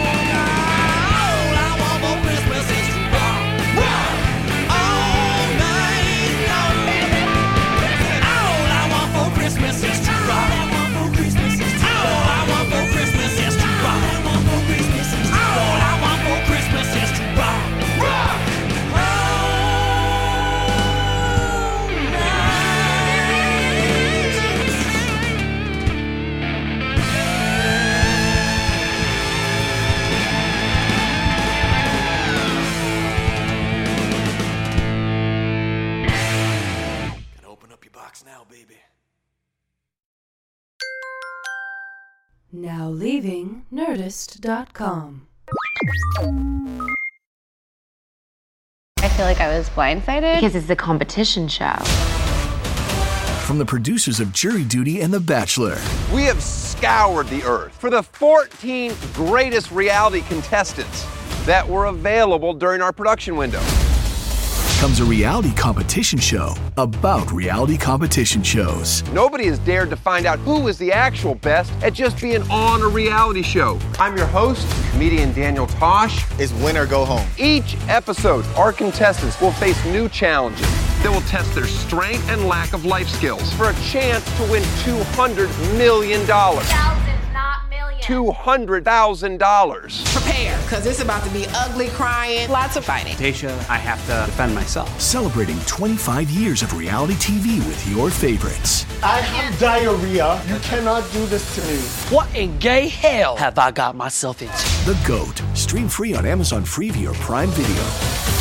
Now leaving Nerdist.com. I feel like I was blindsided because it's a competition show. From the producers of Jury Duty and The Bachelor. We have scoured the earth for the 14 greatest reality contestants that were available during our production window. Comes a reality competition show about reality competition shows. Nobody has dared to find out who is the actual best at just being on a reality show. I'm your host, comedian Daniel Tosh. It's win or go home. Each episode, our contestants will face new challenges that will test their strength and lack of life skills for a chance to win $200 million. Thousands, not millions. $200,000. Prepare, because it's about to be ugly, crying, lots of fighting. Tasha, I have to defend myself. Celebrating 25 years of reality TV with your favorites. I have diarrhea. You cannot do this to me. What in gay hell have I got myself into? The GOAT. Stream free on Amazon Freevee or Prime Video.